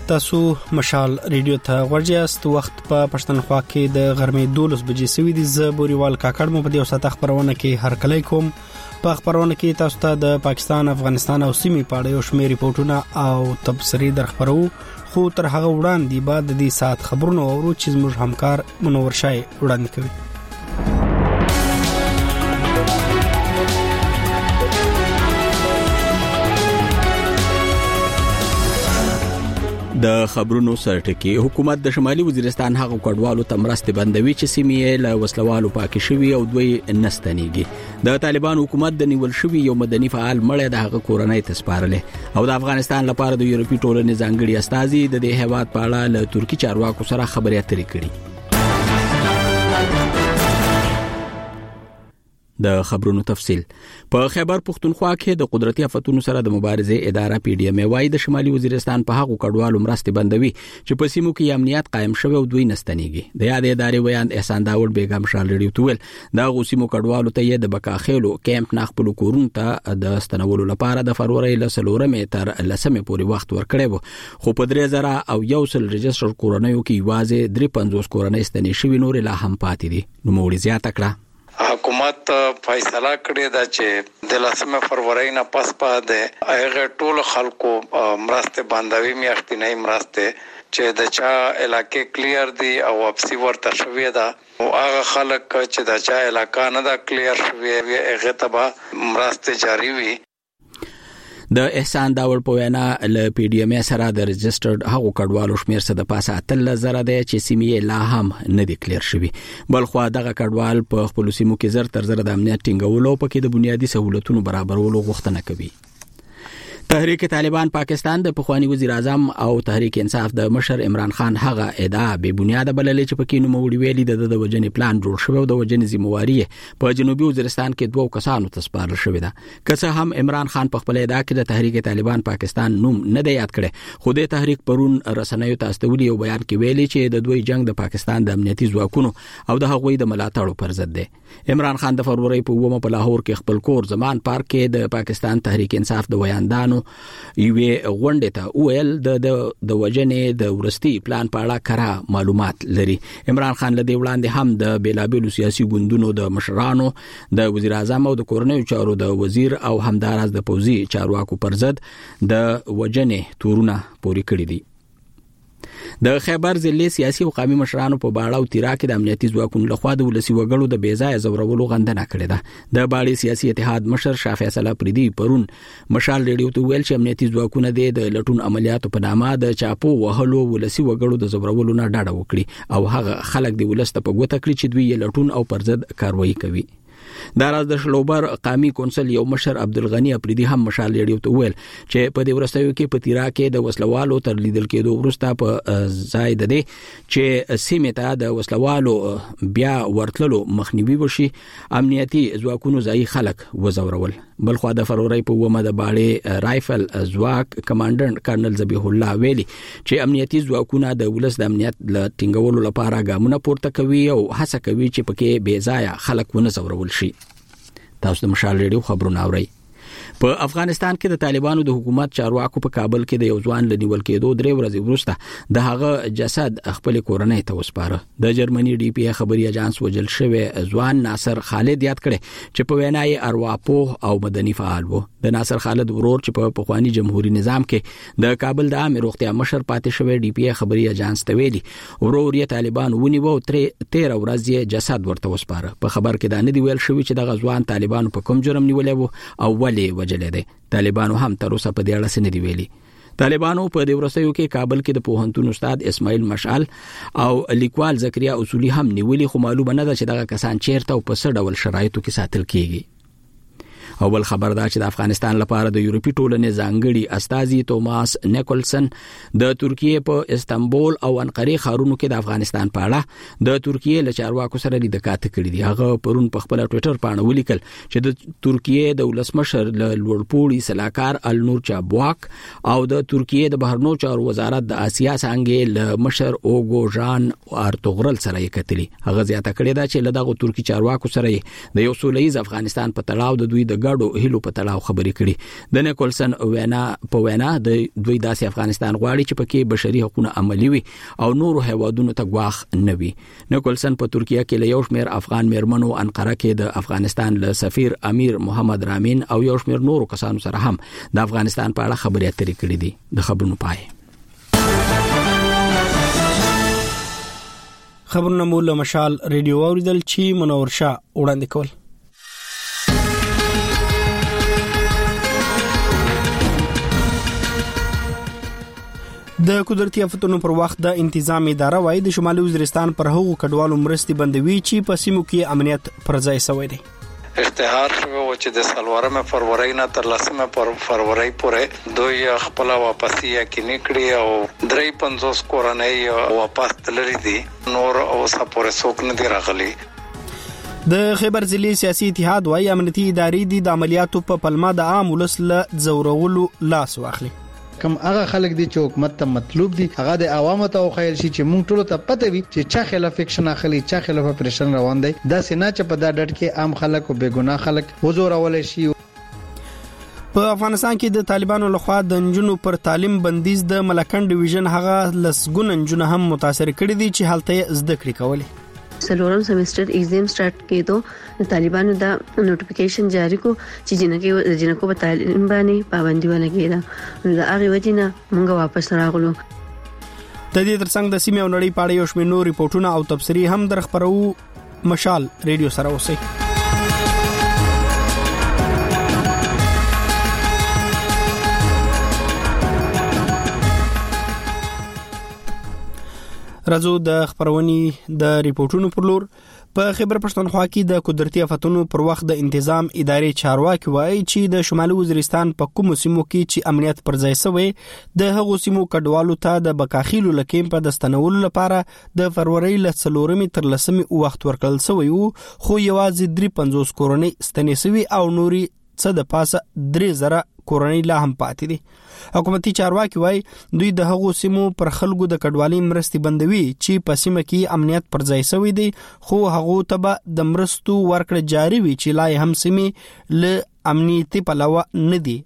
تاسو مشال ریډیو ته ورجاست وخت په پښتونخوا کې د غرمې 12 بجې سوي دي. ز بوريوال کاکړ مو په دې وساته خبرونه کې هر کله کوم. په خبرونه کې تاسو ته د پاکستان، افغانستان او سیمې په اړه یو شمېر ریپورتونه او تبصرې درخبرو. خو تر هغه وړاندې بعد د دې ساعت خبرونه اورو چې زموږ همکار منور شای وړاندې کوي. د خبرونو سرټکی حکومت د شمالي وزیرستان هغه کډوالو ته مرستې بندوي چې سیمې له وسلوالو پاکي شوی او دوی نستنیږي. د طالبان حکومت د نیول شوی یو مدني فعال مړی د هغه کورنۍ تسپارلې او د افغانستان لپاره د یورپی ټولنې ځانګړي استازي د دې هیواد په اړه له ترکی چارواکو سره خبرې اترې کړې. د خبرونو تفصيل. په خیبر پختونخوا کې د قدرتي آفتونو سره د مبارزې اداره پی ډی ام وايي د شمالي وزیرستان په هغو کډوالو مرستې بندوي چې په سیمو کې امنیت قائم شوی او دوی نستنیږي. د یادې ادارې ویاند احسان داوود بیگم شالډیو تویل دا غوسیمو کډوالو ته د بکاخېلو کیمپ نخپلو کورونو ته د استنولو لپاره د فروری ل 4 تر 10 پورې وخت ورکړی وو. خو په 3000 رجستر کورنیو کې یوازې 350 کورنۍ ستنې شوی، نور لا هم پاتې دي. نو موړي زیاته کړه حکومت فیصله کړې ده چې د 10 فروری نه پس د هغه ټول خلکو مرسته باندې میاشتنۍ مرسته چې د چا علاقې کلیر دي او واپسی ورته شوې ده او هغه خلک چې د چا علاقې نه دا کلیر شوې هغه تبا مرسته جاری وي. د احسان داوود په وینا ل پی ډی ام سره د رجسترډ هغو کډوالو شمیر څخه د پاسه 3000 دی چې سیمې لا هم نه دي کلیر شوی. بل خو دغه کډوال په خپل سیمو کې زر تر زر د امنیت ټینګولو په کې د بنیادی سہولتونو برابرولو غوښتنه کوي. تحریک طالبان پاکستان د پخوانی وزیر اعظم او تحریک انصاف د مشر عمران خان هغه ادعا به بنیاد بللې چې پکې نو موړي ویلي د وجنې پلان جوړ شوی او د وجنې ذمہواری په جنوبي وزیرستان کې 2 کسانو ته سپارل شوی ده. که څه هم عمران خان په خپل ادعا کې د تحریک طالبان پاکستان نوم نه دی یاد کړی، خو د تحریک پرون رسنیو ته استولي او بیان کې ویلي چې د دوی جنگ د پاکستان د امنیتي ځواکونو او د هغوی د ملاتړو پر ضد دی. عمران خان د فروری په 1 په لاهور کې خپل کور زمان پارک کې د پاکستان تحریک انصاف د ویاندانو یوه غونډه ته ویل د وجنې د ورستي پلان په اړه کره معلومات لري. عمران خان له دې وړاندې هم د بیلابیلو سیاسي ګوندونو د مشرانو، د وزیر اعظم او د کورنیو چارو د وزیر او همداراز د پوزي چارواکو پر ضد د وجنې تورونه پوري کړی دي. د خیبر ضلع سیاسي او قومي مشرانو په باړه او تیرا کې د امنیتي ځواکونو لخوا د ولسی وګړو د بیځای زورولو غندنه کړې ده. د باړې سیاسي اتحاد مشر شافع صلاح پریدي پرون مشال ریډیو ته ویل چې امنیتي ځواکونه د لټون عملیاتو په نامه د چاپو وهلو ولسی وګړو د زورولو نه ډاډه وکړي او هغه خلک د ولست په ګوته کړی چې دوی لټون او پر ضد کاروایی کوي. د راز د شلوبر قومي کونسل یو مشر عبدالغنی اپریدي هم مشال ریډیو ته ویل چې په دې ورستیو کې په تیرا کې د وسلوالو تر لیدل کېدو وروسته په ځای ده چې سیمه ته د وسلوالو بیا ورتللو مخنیوي وشي، امنیتي ځواکونو ځای خلک وزورول. بلخو د فروری په 1 د باړې رایفل ځواک کمانډنټ کرنل ذبیح الله ویلي چې امنیتي ځواکونه د ولس د امنیت ل ټینګولو لپاره ګامونه پورته کوي او هڅه کوي چې پکې بې ځای خلک ونه زورول شي. تاسو د مشال ریډیو خبرونه اورئ. په افغانستان کې د طالبانو د حکومت چارواکو په کابل کې د یو ځوان لنیول کېدو 3 ورځې وروسته د هغه جسد خپل کورنۍ ته وسپاره. د جرمني ډي پی خبري اژانس وجل شوی ځوان ناصر خالد یاد کړي چې په وینای ارواپوه او مدني فعال وو. د ناصر خالد ورور چې په پخوانی جمهوریت نظام کې د کابل د عام روغتیا مشر پاتې شوی ډي پی خبري اژانس ته ویلي ورور یې طالبان ونیو 13 ورځې جسد ورته وسپاره. په خبر کې دا نه دی ویل شوی چې د غزوان طالبانو په کوم جرم نیولې وو او ولې وجلې ده. طالبانو هم تر اوسه په دې اړه څه نه دی ویلي. طالبانو په دې ورستیو کې کابل کې د پوهنتون استاد اسماعیل مشعل او لیکوال زکریا اصولي هم نیولي، خو معلومه نه ده چې دغه کسان چیرته او په څه ډول شرایطو کې ساتل کیږي. اول خبر دا چې د افغانستان لپاره د یورپی ټولنې ځانګړي استازي توماس نیکولسن د ترکیه په استانبول او انقره ښارونو کې د افغانستان په اړه د ترکیه له چارواکو سره لیدکات کړي دي. هغه پرون په خپل ټوئیټر باندې ولیکل چې د ترکیه د ولسمشر لوړپوړي سلاکار النور چابواک او د ترکیه د بهرنیو چارو وزارت د آسیا څنګه له مشر اوګو ژان ارتوغرل سره یې کتلي. هغه زیاته کړې ده چې له دغه ترکی چارواکو سره د یو سولهییز افغانستان په تړاو د دوی د ګاډو هیلو په تړاو خبرې کړي. د نیکولسن وینا د دوی داسې افغانستان غواړي چې پکې بشري حقوقونه عملي وي او نورو هیوادونو ته غواخ نه وي. نیکولسن په ترکیه کې له یو شمېر افغان میرمنو انقره کې د افغانستان له سفیر امیر محمد رامین او یو شمېر نورو کسانو سره هم د افغانستان په اړه خبرې اترې کړې دي. د خبرونو پای خبرونه مول مشال ریډیو اوریدل چې منور شاه وړاندې کول. د قدرتي آفتونو پر وخت د انتظام اداره وايي د شمالي وزیرستان پر هغو کډوالو مرستې بندوي چې په سیمو کې امنیت پر ځای شوی دی. اشتهار شوی و چې د 4 فروری نه تر 10 فروری پورې دوی خپل واپسی یقیني کړی او 350 کورنۍ واپس تللي دي. نور اوسه پورې څوک نه دی راغلي. د خیبر ضلعي سیاسي اتحاد وايي امنیتي ادارې د عملیاتو په پلمه د عام ولس له زورولو لاس واخلي. کوم هغه خلک دي چې حکومت ته مطلوب دي هغه د عوامو ته خیال شي چې مونږ ټول ته پته وي چې چا خلاف اکشن اخلي چا خلاف اپریشن روان دی. دا سينه چې په دا ډډ کې عام خلک او بېګناه خلک وزورول شي. په افغانستان کې د طالبانو لخوا د نجونو پر تعلیم بندیز د ملکن ډیویژن هغه لسګون نجونه هم متاثر کړي دي چې حالته زده کړې کولې. سلورم سیمستر ایگزام سٹارټ کېدو طالبانو دا نوټیفیکیشن جاری کو چې جنکو په تعلیم باندې پابندي ولګي دا د هغه وجنه موږ واپس راغلو. د دې ترڅنګ د سیمې او نړۍ په اړه یو شمېر نور ریپورتونه او تبصرې هم در خبرو. مشال ریډیو سره اوسئ. راځو د خبرونې د ریپورتونو پر لور. په خیبر پښتونخوا کې د قدرتي آفتونو پر وخت د انتظام ادارې چارواکي وایي چې د شمالي وزیرستان په کوم سیمو کې چې امنیت پر ځای شوی د هغو سیمو کډوالو ته د بکاخیلو لکیم په دستنولو لپاره د فروری له 4 تر 10 وخت ورکړل شوی وو، خو یوازې 350 کورنۍ ستنې شوی او نوري څه د پاسه 3000 کورنۍ لا هم پاتې دي. حکومتي چارواکي وایي دوی د هغو سیمو پر خلکو د کډوالۍ مرستې بندوي چې په سیمه کې امنیت پر ځای شوی دی، خو هغه ته به د مرستو ورکړه جاري وي چې لا هم سیمې له امنیتي پلوه نه دي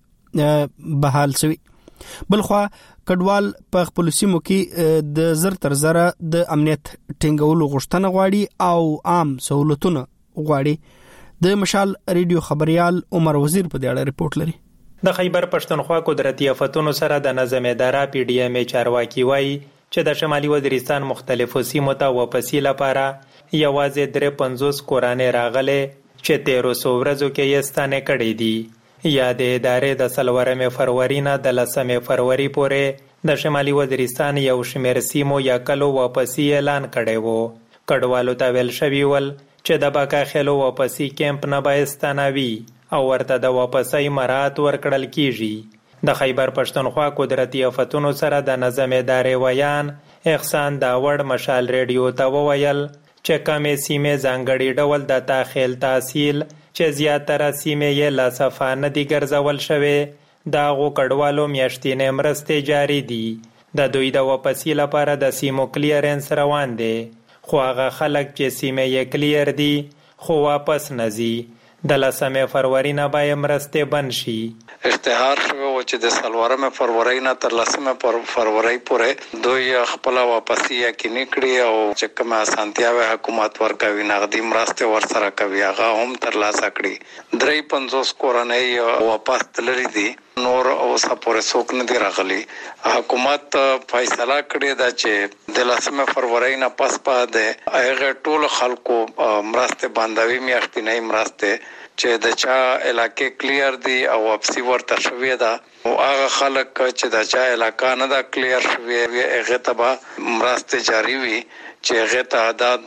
بحال شوی. بلخوا کډوال په خپل سیمو کې د زر تر زره د امنیت ټینګولو غوښتنه غواړي او عام سہولتونه غواړي. د مشال ریډیو خبريال عمر وزیر په دې اړه ریپورت لري. د خیبر پښتونخوا قدرتي آفتونو سره د نظم اداره پی ډی ایم چارواکي وایي چې د شمالي وزیرستان مختلفو سیمو ته واپسی لپاره یوازې 350 کورنۍ راغلي چې 1300 ورځو کې یې ستانه کړې دي. یا د ادارې د 4 فروری نه د 10 فروری پورې د شمالي وزیرستان یو شمېر سیمو یا کلو واپسی اعلان کړی وو. کډوالو ته ویل شوی ول چې د باکا خلو واپسی کیمپ نه بایستانوي او ورته د واپسۍ مراد ورکړل کیږي. د خیبر پښتونخوا قدرتي آفتونو سره د نظم ادارې ویان احسان داوړ مشال ریډیو ته وویل چې کمې سیمې ځانګړي ډول د تاخیل تحصیل چې زیاتره سیمې یې لا صفه نه دي ګرځول شوې د هغو کډوالو میاشتینې مرستې جاري دي. د دوی د واپسی لپاره د سیمو کلیرنس روان دی، خو هغه خلک چې سیمې یې کلیر دي خو واپس نه ځي د 10 فروری نه به مرستې بند شي. اشتهار شوی و چې د 4 فروری نه تر 10 فروری پورې دوی خپل واپسی یقیني کړی او چې کومه اسانتیاوې حکومت ورکوي نغدي مرستې ورسره کوي هغه هم ترلاسه کړي. 350 کورنۍ واپس تللي دي، نور اوسه پورې څوک نه دی راغلي. حکومت فیصله کړې ده چې د 10 فروری نه پس د هغه ټول خلکو مرستې بندوي میاشتنۍ مرستې چې د چا علاقې کلیر دي او واپسی ورته شوی ده او هغه خلک چې د چا علاقې نه دا کلیر شوی هغه ته به مرستې جاری وي چې هغه تعداد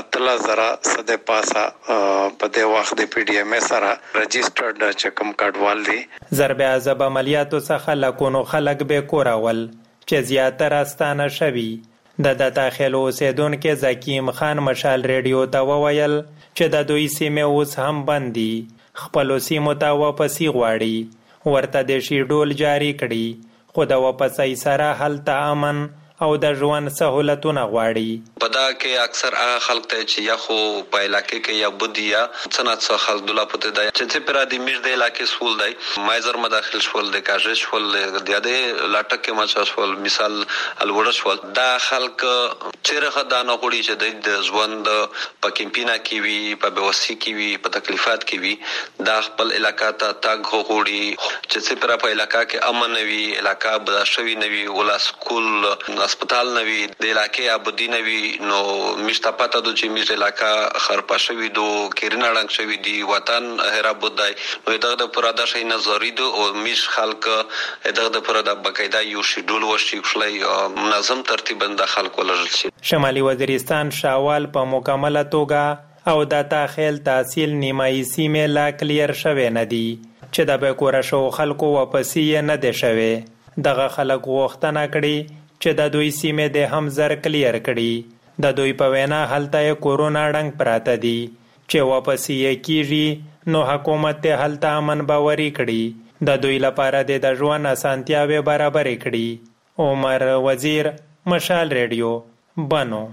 8000 صد پاسه په دې وخت د پی ډی ایم سره رجسټرډ چې کوم کډوال دي. ضرب عذاب عملیاتو څخه لکونو خلک به کوراول چې زیاتره ستانه شوی. د داخلو اوسیدونکو زکیم خان مشال ریډیو ته وویل چې د دوی سیمې اوس هم بندي، خپل سیمو ته واپسی غواړي، ورته د شیډول جاری کړي، خو د واپسۍ سره هلته امن او د ژوند سہولتونه غواړي. پدا کې اکثر هغه خلک ته چې یا خو په علاقې کې یا بودیا څنګه څه خلک دوله پته دی چې پر د میش د علاقې سول دی مایزر مداخل شول د کاژش شول د یادې لاټک کې مچ شول مثال الوړ شول دا خلک چیرې خدانه غوړي چې د ژوند په کیمپینا کې وی په بوسي کې وی په تکلیفات کې وی دا خپل علاقې ته تاګ غوړي چې پر په علاقې کې امن وي علاقې بداشوي نوي ولا سکول هسپتال نوي د علاقې ابدي نوي نو مشته پته د چې میش علاقې خرپاشوي دو کیرناړنګ شوی دی وطن هرا بودای نو دغه پرادا شي نظری دو او میش خلک دغه پرادا بقاعده یو شیډول وشي خلای منظم ترتیب بند خلک ولرل شي. شمالي وزیرستان شاوال په مکمله توګه او د تاخیل تحصیل نیمایي سیمه لا کلیر شوه ندی چې د بیکوره شو خلکو واپسی نه دي شوه. دغه خلک غوښتنه کړي چې د دوی سیمه د هم زر کلیر کړي. د دوی په وینا هلته کورونا ډنګ پراته دي چې واپسی کیږي نو حکومت ته هلته امن باوري کړي د دوی لپاره د ژوند اسانتیاوي برابر کړي. عمر وزیر مشال ریډیو بانو.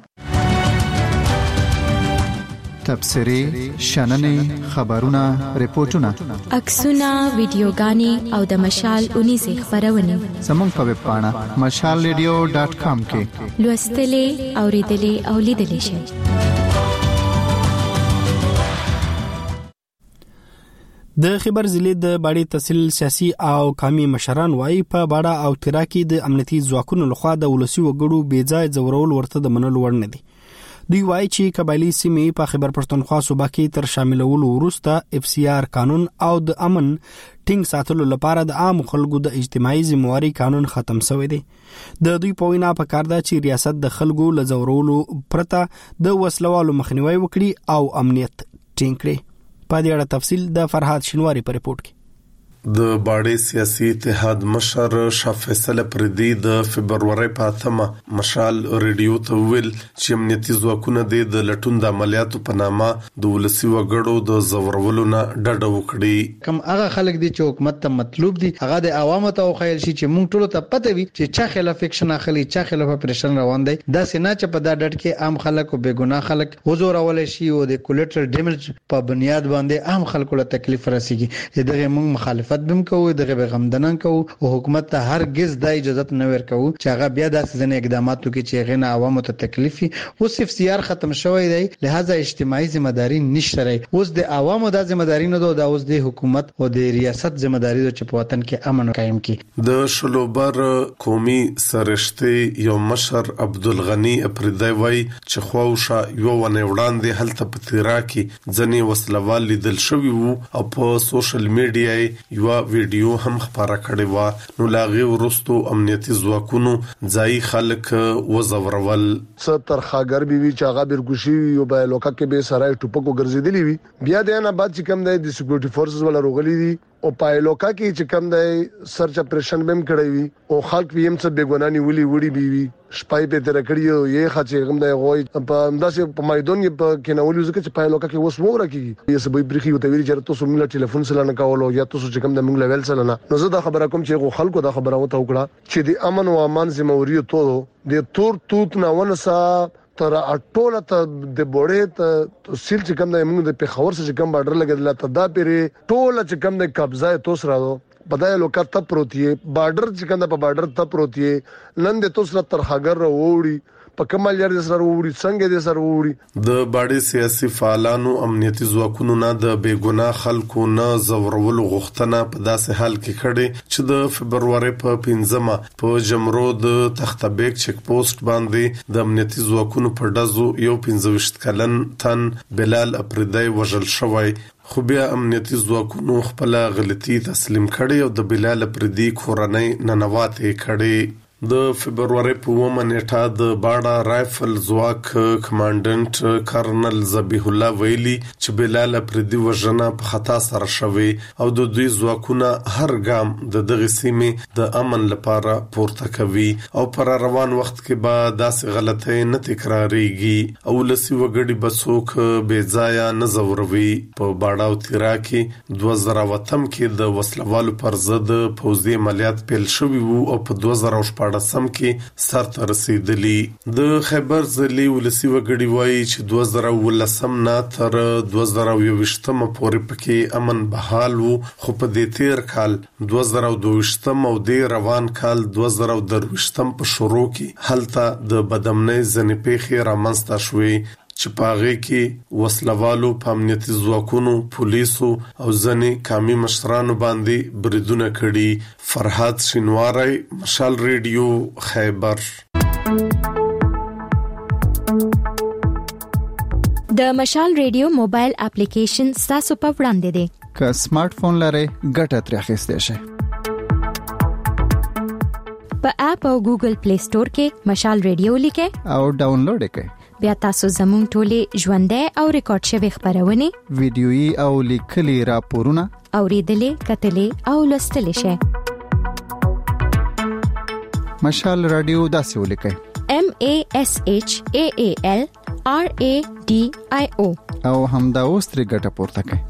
تبصرې شننې خبرونه ریپورتونه عکسونه ویډیوګانې او د مشال 19 خبرونه زموږ په ویب پاڼه mashalradio.com کې لوستلې اوریدلې او لیدلې شئ. د خبر ضلع د باړې تحصیل سیاسي او قومي مشران وايي په باړه او تیرا کې د امنیتي ځواکونو لخوا د ولسی وګړو بیځای ځورول ورته د منلو وړ نه دي. دوی وايي چې قبایلی سیمې په خیبر پښتونخوا صوبه کې تر شاملولو وروسته FCR قانون او د امن ټینګ ساتلو لپاره د عام خلکو د اجتماعي ذمہواری قانون ختم شوی دی. د دوی په وینا په کار ده چې ریاست د خلکو له ځورولو پرته د وسلوالو مخنیوي وکړي او امنیت ټینګ کړي. په دې اړه تفصیل د فرهاد شینواری په ریپورت کې. د باړې سیاسي اتحاد مشر شاه فیصل پردي د فبرवरी په 8 مشال ریډیو ته ویل چې امنیتي ځواکونه د لټون د عملیاتو په نامه د ولسی وګړو د زورولو نه ډډه وکړي. کم هغه خلک دي چې حکومت ته مطلوب دي هغه د عوامو ته خیال شي چې مونږ ټول ته پته وي چې چا خلاف اکشن اخلي چا خلاف اپریشن روان دی دا سينه چې په دا ډټ کې عام خلک او بے ګناه خلک وزورول شي او د کولیټرل ډیمیج په بنیاد باندې عام خلکو له تکلیف رسیږي. دغه مونږ مخالفت بم کوو دغه غمدنن کوو او حکومت ته هرگز د اجازه نه ورکوو چې هغه بیا د ځنې اقدامات کوي چې غنه عوامو ته تکلیف او FCR ختم شوی دی لہذا اجتماعي ذمہداري نشته. اوس د عوامو د ذمہداري نه د اوس د حکومت او د ریاست ذمہداري چې په وطن کې امن قائم کړي. د شلوبر قومي سرشتي یو مشر عبدالغنی افریدی وای چې خواوشه یو ونه وړاندې هلته په تیرا کې ځنې وسلوال لیدل شوی وو او په سوشل میډیا یو ویډیو هم خبره کړې و نو لاغي ورستو امنیتي ځواکونو ځای خلک وزورول ستر خاګر بي چې هغه برګوشي یو به لوکا کې به سړی ټوپکو ګرځېدلی وي بیا د نه بعد چې کوم د سکیورټي فورسز ولا روغلي دي او پایلوکا کې چې کوم د سرچ اپریشن بم کړی وي او خلک ویم څه بیګونانی ولي وړي بي وي شپای په تر کړیو یې خاصه کوم د غوي په انداسه په میدان په کې نو ولې چې پایلوکا کې وس وره کې یې سبې برخي او تویل چې تاسو موږ ټلیفون سره نه کولو یا تاسو چې کوم د موږ لیول سره نه نو زه دا خبره کوم چې خلکو دا خبره وته وکړه چې د امن او امان ذمہواری ته د تور توت نه ونسا تر اټوله ته د بوړې ته سیل چې کوم د موږ د پیښور سره کوم بارډر لګیدل ته دا پیری ټوله چې کوم د قبضه توس راو بدای لوکا ته پروتي بارډر چې کوم په بارډر ته پروتي نن د توس تر خاګر وروړي په کمال یار د سره ووري څنګه د سره ووري. د باړې سیاسي فعالانو امنیتي ځواکونو نه د بیګناه خلکو نه زورول غوښتنه په داسې حال کې کړي چې د فبرवरी په 15 په جمرو د تختبیک چک پوسټ باندې د امنیتي ځواکونو په ډزو یو 15 کلن تن بلال افریدی وژل شوی خو بیا امنیتي ځواکونو خپل غلطي تسلیم کړي او د بلال افریدی کورنۍ ننواتې کړي. د فبرवरी په 1 نیټه د باډا رائفل ځواک کمانډنټ کرنل ذبیح الله ویلي چې بلال افریدی وژنه په خطا سره شوی او د دوی ځواکونه هر ګام د دغه سیمې د امن لپاره پورته کوي او پر روان وخت کې به داسې غلطۍ نه تکراریږي او لسی وګړي بسوک بے ځای نه زوروي. په باډا او تیرا کې 2008 کې د وسلوالو پر ضد پوځي عملیات پیل شوي وو او په 2014 14 کې سرته رسیدلی. د خیبر ضلعي ولسی وګړي وایي چې 2019 نه تر 2021 پورې پکې امن بحال وو، خو په دې تیر کال 2022 او د روان کال 2023 په شروع کې هلته د بدامنۍ ځنې پیښې رامنځته شوې چې پاغه کې وسلوالو په امنیتي ځواکونو، پولیسو او ځنې قومي مشرانو باندې بریدونه کړي. فرحات شینواری، مشال ریډیو، خیبر. د مشال ریډیو موبایل اپلیکیشن تاسو په وړاندې دی. که سمارټ فون لرئ ګټه ترې اخیستئ شئ. په اپ او ګوګل پلی سٹور کې مشال ریډیو لیکئ او ډاونلوډ کړئ. بیا تاسو زموږ ټولې ژوندۍ او ریکارډ شوی خبرونه، ویډیويي او لیکلي راپورونه اوریدلې، کتلې او لوستلې شئ. مشال رادیو داسې ولیکئ: MASHAALRADIO او همدا اوس ترې ګټه پورته کړئ.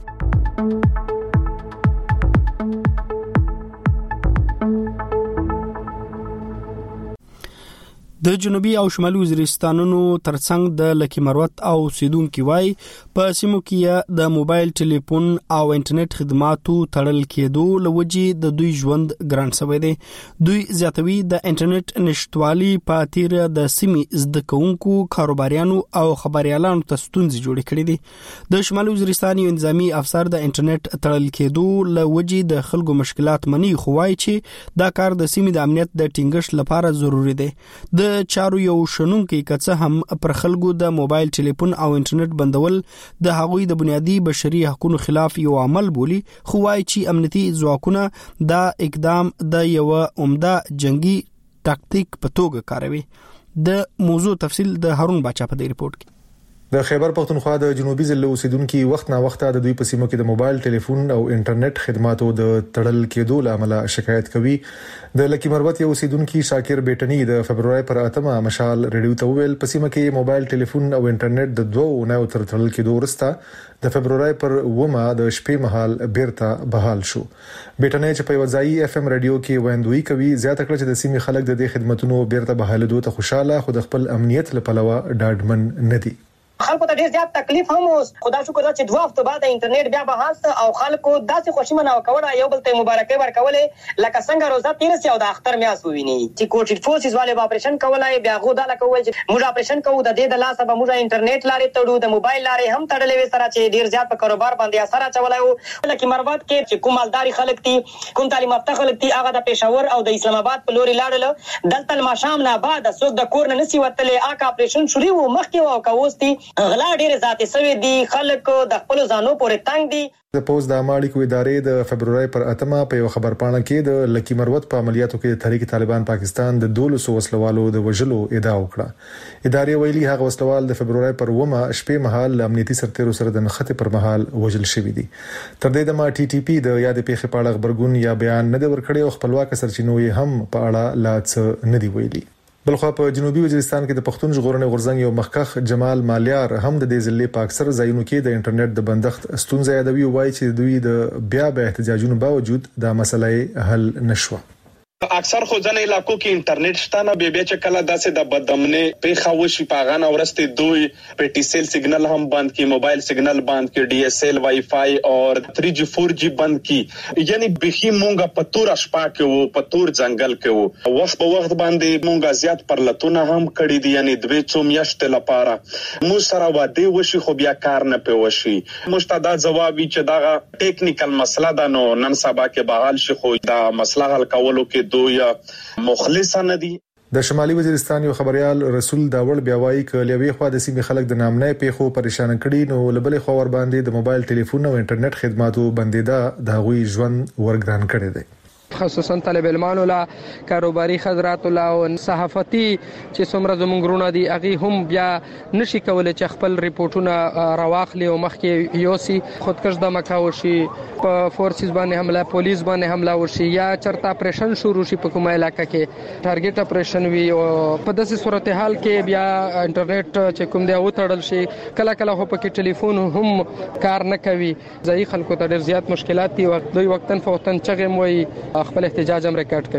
د جنوبي او شمالي وزیرستانونو ترڅنګ د لکی مروت او سیدونکو وای په سیمو کې د موبایل ټلیفون او انټرنیټ خدماتو تړل کېدو لوجي د دوی ژوند ګران شوی دی. دوی زیاتوي د انټرنیټ نشټوالي په تیر د سیمې زده کوونکو، کاروباریانو او خبريالانو ته ستونزې جوړې کړې دي. د شمالي وزیرستان یو نظامی افسر د انټرنیټ تړل کېدو لوجي د خلکو مشکلات مني، خو وایي چې دا کار د سیمې د امنیت د ټینګښت لپاره ضروری دی. د چارو یو شنونکو کڅه هم پر خلکو د موبایل ټلیفون او انټرنیټ بندول د هغوی د بنیادی بشري حقوقو خلاف یو عمل بولی، خو وايي چې امنیتي ځواکونه دا اقدام د یو عمده جنگي ټاکټیک په توګه کاروي. د موضوع تفصیل د هارون باچا په دې ریپورت کې. د خیبر پختونخوا د جنوبي ضلع اوسیدونکو وخت نا وخت د دوی په سیمو کې د موبایل ټلیفون او انټرنیټ خدماتو د تړل کېدو لامل شکایت کوي. د لکی مروت یو اوسیدونکو شاکر بیٹنی د فبرवरी پر 8 مشال ریډیو ته ویل په سیمه کې موبایل ټلیفون او انټرنیټ د دوه نه تر تړل کېدو وروسته د فبرवरी پر 9 د شپې مهال بیرته بحال شو. بیٹنی چې په وځای اف ام ریډیو کې ویندوي کوي زیاته کړ چې د سیمې خلک د دې خدماتونو بیرته بحالېدو ته خوشاله، خو د خپل امنیت لپاره ډاډمن نه دي. خلکو ته ډیر زیات تکلیف هم اوس خدا شکر چې 2 هفته بعد انټرنیټ بیا بحال او خلکو داسې خوشمنه وکړه، یو بل ته مبارکي ورکولې لکه څنګه روزه تیر سي او د اختر میاس وویني چې کوټ فورسز والے اپریشن کولای، بیا غو دا لکه وای چې موږ اپریشن کوو د دې د لاسه به موږ انټرنیټ لارې تړو، د موبایل لارې هم تړلې وي سره چې ډیر زیات په کاروبار باندې اثر اچولای وو. لکه مروت کې چې کوم مالداري خلک دي، کوم تعلیم یافته خلک دي، هغه د پېښور او د اسلام آباد په لوري لاړل. دلته ماشام نه بعد څوک د کور نه نسی وتلې، اګه اپریشن شروع وو مخکې وو کاوستي غلا ډیر ذاتي سوي دي، خلک د خپل ځانو پورې تنگ دي. د پوز د امریکا ادارې د فبرवरी پر 8 په یو خبر پاڼه کې د لکی مروت په عملیاتو کې تحریک طالبان پاکستان د 200 وسلوالو د وژلو ادعا وکړه. ادارې ویلي هغه وسلوال د فبرवरी پر 9 شپې مهال امنیتي سرتیرو سره د نخښت پر مهال وژل شوی دي. تر دې د ما ټي ټي پی د یاد پیښې په اړه خبرګون یا بیان نه دی ورکړی او خپلواک سرچینو یې هم په اړه لا څه نه دی ویلي. بلخو په جنوبي وزیرستان کې د پښتون ژغورنې غورځنګ یو مخکخ جمال مالیار هم د دې ضلع په اکثر ځایونو کې د انټرنیټ د بندښت ستونزې یادوي او وايي چې دوی د بیا به احتجاجونو باوجود دا مسله حل نشوه. اکثر خو ځنې علاقو کې انټرنیټ شته نه، به چې کله داسې د بدامنۍ پیښه وشي په غان اورسته دوی په ټي سیل سیګنل هم بند کی، موبایل سیګنل بند کی، ډي اس ال وای فای او 3G 4G بند کی، یعنی بخي مونږه په تور شپه کې وو، په تور ځنګل کې وو، وخت په وخت باندې مونږه زیات پرلتونه هم کړی دي، یعنی دوی څو میاشتې لپاره مو سره واده وشي خو بیا کار نه پوي. مستعد جواب چې دا ټیکنیکل مسله ده، نو نن سبا کې بحال شي، خو دا مسله حل کولو کې دوی مخلصانه دي. د شمالي وزیرستان یو خبريال رسول داوړ بیا وایي ک لوي خو د سیمې خلک د نامنې پیښو پریشان کړي، نو لبلې خو ور باندې د موبایل ټلیفون او انټرنیټ خدماتو بندیدا د غوي ژوند ورګران کړي دي. خصوصا طالب علمانو لا کاروباري حضرات لا او صحافتي چې څومره زمونږ رونه دي هغه هم بیا نشي کولای چې خپل ریپورتونه راواخلي او مخکې یوسي خودکش د مکاوشي په فورسز باندې حمله، پولیس باندې حمله وشي یا چرته اپریشن شروع شي په کومه علاقه کې ټارګټ اپریشن وي او په داسې صورتحال کې بیا انټرنیټ چې کوم دی او تړل شي، کله کله هو پکې ټلیفون هم کار نه کوي. ځای خلکو ته ډیر زیات مشکلات دي، دوی وختن فوتن چغم وي خپل احتجاج هم ریکارډ کوي.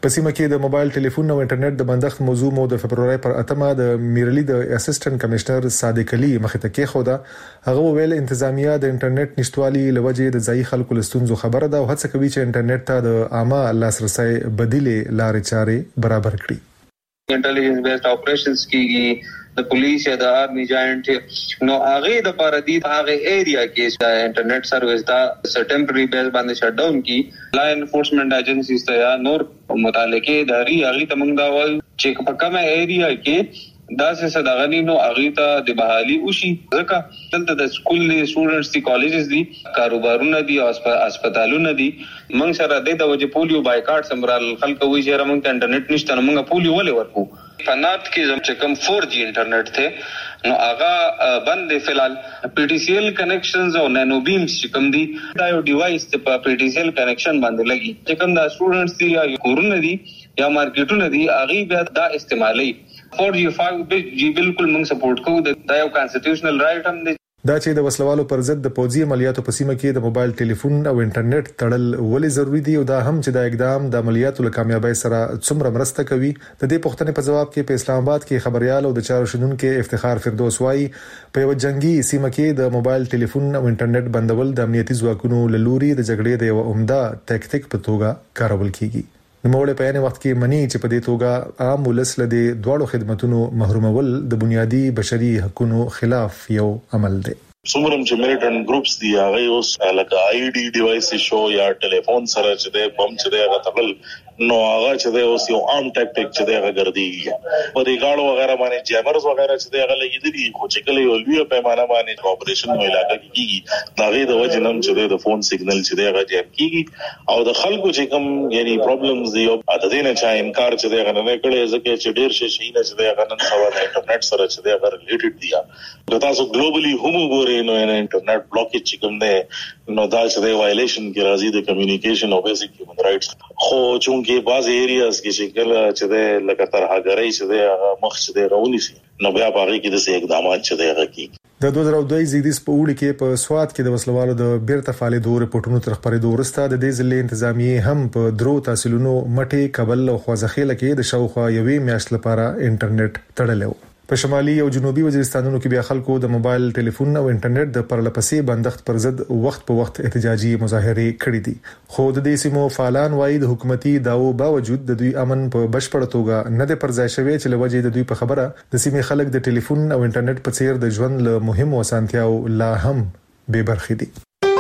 په سیمه کې د موبایل ټلیفون او انټرنیټ د بندښت موضوع مو د فبرवरी پر 8 د میرلی د اسسټنټ کمشنر صادق علي مخه ته کې خوده. هغه ویل انتظامیه د انټرنیټ نشټوالي لوجه د ځای خلکو لستونزو خبره ده او هڅه کوي چې انټرنیټ ته د عامه لاسرسي بدیله لارې چارې برابر کړي. انټيليجنس بیسډ اپریشنز کیږي د پولیس یا د آرمي جاینټ نو هغه د پاردی هغه ایریا کې د انټرنیټ سرویس دا ټمپرری بیس باندې شټ ډاون کی لا انفورسمنت ایجنسیز ته یا نور متعلقه اداري هغه ته موږ دا وایو چې په کومه ایریا کې دا څه صداغنی نو هغه ته د بحالي وشي ځکه دلته د سکول دي سټوډنټس دي کالجز دي کاروبارونه دي او هسپتالونه دي موږ سره د وجه پولیو بایکاټ سمرال خلک وایي چې موږ ته انټرنیټ نشته نو موږ پولیو ولې ورکو. پنات کې زم چې کوم 4G انټرنیټ ته نو هغه بند فلال PTCL کنیکشنز او نانو بیمز چې کوم دي دا یو ډیوایس ته په PTCL کنیکشن باندې لګي چې کوم دا سټوډنټس دي یا کورونه دي یا مارکیټونه دي هغه بیا دا استعمالي 4G 5G بالکل موږ سپورټ کوو دا یو کانسټیټیوشنل رائټ هم دی. دا چې د وسلوالو پر ضد د پوځي عملیاتو په سیمه کې د موبایل ټلیفون او انټرنیټ تړل ولې ضروری دی او دا هم چې دا اقدام د عملیاتو له کامیابی سره څومره مرسته کوي. د دې پوښتنې په جواب کې په اسلام آباد کې خبريال او د چارو شنونکو افتخار فردوس وايي په یو جنگي سیمه کې د موبایل ټلیفون او انټرنیټ بندول د امنیتي ځواکونو له لوري د جګړې د یو عمده ټاکټیک په توګه کارول کیږي. نوموړی په یانه وخت کې منی چې په دې توګه عام ولس له دواړو خدماتونو محرومول د بنیادی بشري حقوقو خلاف یو عمل دی. څومره چې ملیټنټ ګروپس دی هغه اوس لکه آی ډي ډیوایس شو یا ټلیفون سره چې د بم چې د غتبل نو هغه چې د اوس یو عام ټاکټیک چې د غردي په دې غاړو وغیرہ باندې جیمرز وغیرہ چې د غلې دي خو چې کله یو لوی پیمانه باندې اپریشن نو علاقه کیږي دا غي د وجه نم چې د فون سیګنل چې د غ جام کیږي او د خلکو چې کوم یعنی پرابلمز دی او د دې نه چا انکار چې د غنه کړي ځکه چې ډیر شي نه چې د غنن سوا د انټرنیټ سره چې د غ ریلیټډ دی دا تاسو ګلوبلی هم وګورئ نو انټرنیټ بلاکیج چې کوم دی نو دا چې د وایلیشن کې راځي د کمیونیکیشن او بیسیک هیومن رائټس خو چونکه بعض ایریاز کې چې کله چې د لګتر هغړی چې د مخ چې د راونی سي نو بیا باغی کې د څه اقدامات چې د غکی د 2002 زیدیس په وړي کې په سواد کې د وسلوالو د بیرته فعالیدو رپورټونو تر خبرېدو وروسته د دې ځلې انتظامیه هم په درو تحصیلونو مټي کابل او خوځخېل کې د شاوخوا یوې میاشت لپاره انټرنیټ تړلو. په شمالي او جنوبي وزیرستانونو کې بیا خلکو د موبایل ټلیفون او انټرنیټ د پرلپسې بندښت پر ضد وخت په وخت احتجاجي مظاهره کړې دي. خو د دې سیمو فعالان وايي د حکومتي داو باوجود د دوی امن په بشپړ توګه نه د پرځای شوی چې لوجه د دوی په خبره د سیمې خلک د ټلیفون او انټرنیټ په څیر د ژوند له مهمو اسانتیاو لا هم بې برخې دي.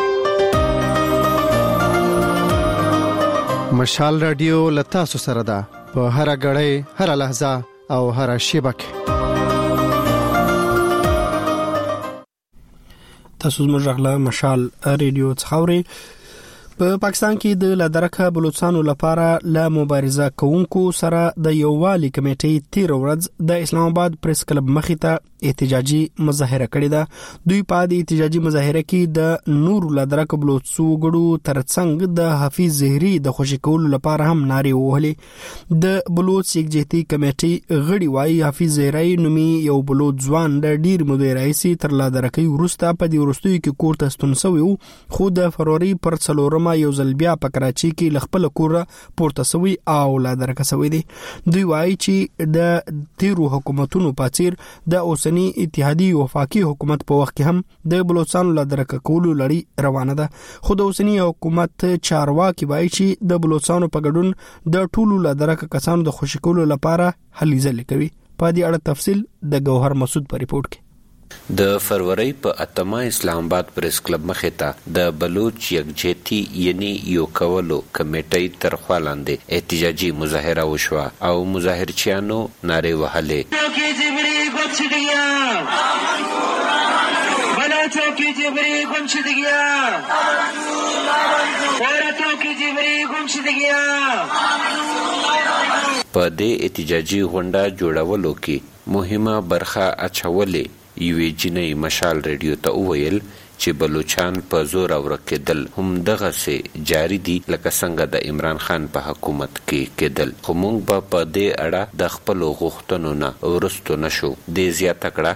مشال رادیو لتاسو سره ده په هر غړې هر لحظه او هر شبکه. تاسو زموږ غلا مشال ریډیو څخاوري. په پاکستان کې د لادرکه بلوچستانو لپاره لا مبارزه کوونکو سره د یووالي کمیټې تیر ورځ د اسلام آباد پریس کلب مخې ته احتجاجي مظاهره کړې ده. دوی په دې احتجاجي مظاهره کې د نور لادرکه بلوچستو غړو ترڅنګ د حفیظ زهري د خوشی کولو لپاره هم نارې وهلې. د بلوچ یکجهتي کمیټې غړي وايي حفیظ زهري نومي یو بلوچ ځوان د ډیر مودې راځي تر لادرکه ورسته په دې ورستوي کې کور ته ستون شوی خو د فروری پر څلورم یو ځل بیا په کراچي کې خپل کور پورته سوی او لادرکه سوی دي. دوی وايي چې د تیرو حکومتونو په څیر د اوسنی اتحادی وفاقي حکومت په وخت کې هم د بلوچستان لادرکه کولو لړۍ روانه ده. خو د اوسنی حکومت چارواکي وايي چې د بلوچستان په ګډون د ټولو لادرکه کسانو د خوشی کولو لپاره هلې ځلې کوي. په دې اړه تفصیل د گوهر مسعود په ریپورت کې. د فروری په 8 اسلام آباد پریس کلب مخې ته د بلوچ یکجهتي یعنی یو کولو کمیټې تر خوا لاندې احتجاجي مظاهره وشوه او مظاهرچیانو نارې وهلې. په دې احتجاجي غونډه جوړولو کې مهمه برخه اچولې یوې جنۍ مشال ریډیو ته وویل چې بلوچستان په زور ورکېدل هم دغه سي جاری دي لکه څنګه د عمران خان په حکومت کې کېدل. خو موږ په دې اړه د خپل غوښتنو نه ورستو نشو. د زیاته کړه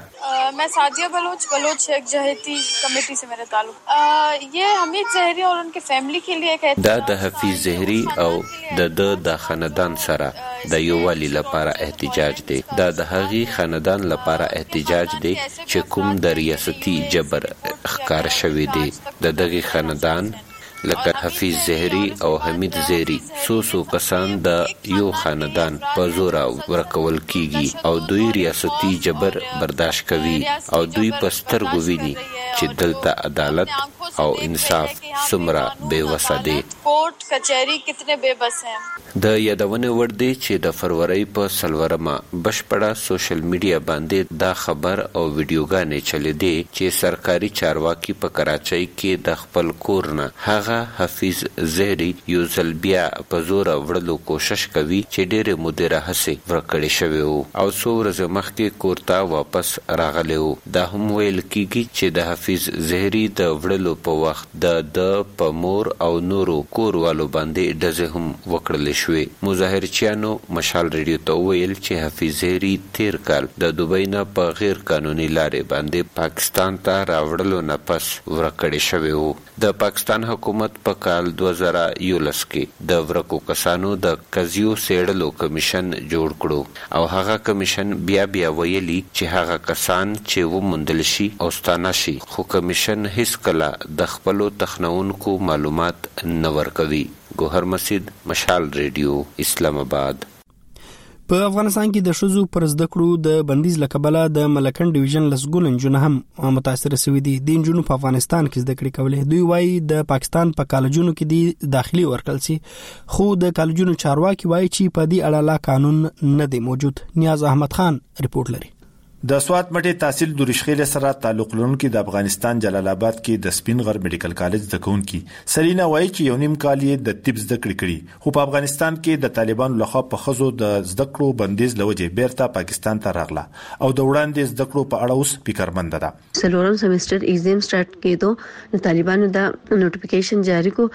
मैं सादिया बलोच एक जहेती कमेटी से मेरा ताल्लुक। ये हमीद ज़हरी और उनके फैमिली के लिए एक دا د حفیظ زهری او د خاندان سره د یووالي لپاره احتجاج دی. دا د هغې خاندان لپاره احتجاج دی چې کوم د ریاستي جبر ښکار شوی دی. د دغه خاندان لکه حفیظ زهری او حمید زهری سو کسان د یو خاندان په زور ورکول کیږي او دوی ریاستي جبر برداشت کوي او دوی په سترګو ویني چې دلته عدالت او انصاف څومره بې وسه دی. کوर्ट کچهری کتنے بے بس ہیں. د یادونه ور دی چې د فروری په سلورمه بشپړه سوشل میډیا باندې دا خبر او ویډیوګانې چلیدي چې سرکاري چارواکي په کراچۍ کې د خپل کور نه هغه حفیظ زهری یو ځل بیا په زور وړلو کوشش کوي چې ډېرې مودې هڅې ورکړې شوې وو او څو ورځې مخکې کور ته واپس راغلی وو. دا هم ویل کیږي چې د حفیظ زهری د وړلو په وخت د په مور او نورو کوروالو باندې ډزې هم وکړل شوې. مظاهرچیانو مشال ریډیو ته ویل چې حفیظ زهری تیر کال د دوبۍ نه په غیر قانوني لارې باندې پاکستان ته راوړلو نه پس ورکړې شوې وو. د پاکستان حکومت په کال 2011 کې د ورکو کسانو د قضیو څېړلو کمیشن جوړ کړو او هغه کمیشن بیا ویلي چې هغه کسان چې وموندل شي او ستانه شي، خو کمیشن هیڅ کله د خپلو تخنونکو معلومات نه ورکوي. ګوهر مسجد، مشال ریډیو، اسلام آباد. په افغانستان کې د شذو پر زده کړو د بندیز لکبله د ملکن ډیویژن لسګون انجونه هم متاثر شوي دي. د انجونو په افغانستان کې زده کړې کولې. دوی وایي د پاکستان په کالجونو کې دي داخلي ورکړل سي، خو د کالجونو چارواکي وایي چې په دې اړه لا قانون نه دی موجود. نیاز احمد خان رپورټ لري. د سوات مټي تحصیل دورشخیل سره تعلق لرونکي د افغانستان جلال آباد کې د سپین غر میډیکل کالج د کونکي سلینا وایي چې یو نیم کال یې د طب زده کړې، خو په افغانستان کې د طالبانو لخوا په خزو د زده کړو بندیز لوجې بیرته پاکستان ته راغله او د وړاندې زده کړو په اړه اوس فکرمند ده. سلورم سیمستر ایگزام سٹارټ کېدو د طالبانو د نوټیفیکیشن جاری کو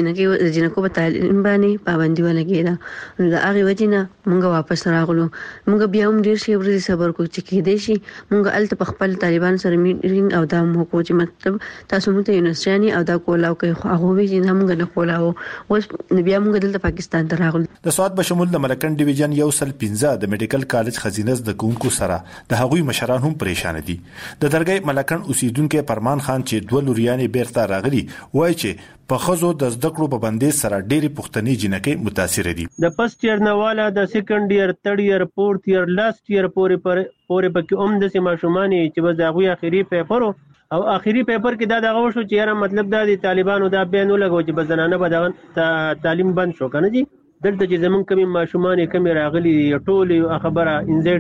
چې جنکو په تعلیم باندې پابندي ولګیده. نو د هغه وجنه مونږ واپس راغلو. مونږ بیا هم ډیر شي ورته صبر کو چې دیشي مونږ الته په خپل طالبان سره میټینګ او د موکو چې مطلب تاسو مونږ ته یونیورسيټي او دا کولاو کوي خو هغه وی چې موږ نه کولاو اوس بیا موږ دلته پاکستان ته راغلو. د سواد بشمول د ملکن ډیویژن یو سل 15 د میډیکل کالج خزینه د کوونکو سره د هغوی مشران هم پریشان دي. د درګي ملکن اوسیدونکو پرمان خان چې دوه لوریانې بیرته راغلي وایي چې په خزو د زده کړو په بندیز سره ډېری پښتني جنکې متاثر دي. د فرست ایئر نواله د سیکنډ ایئر، تھرد ایئر، فورث ایئر، لاست ایئر پورې پکې د سیمه شوماني چې بس دغه اخیری پیپر او اخیری پیپر کې دا دغه شو چې یاره مطلب دا د طالبانو دا بیان ولګو چې بس زنانه به دغه تعلیم بند شو کنه جی. دلته چې زمون کمی ماشومان کمی راغلي ټول خبره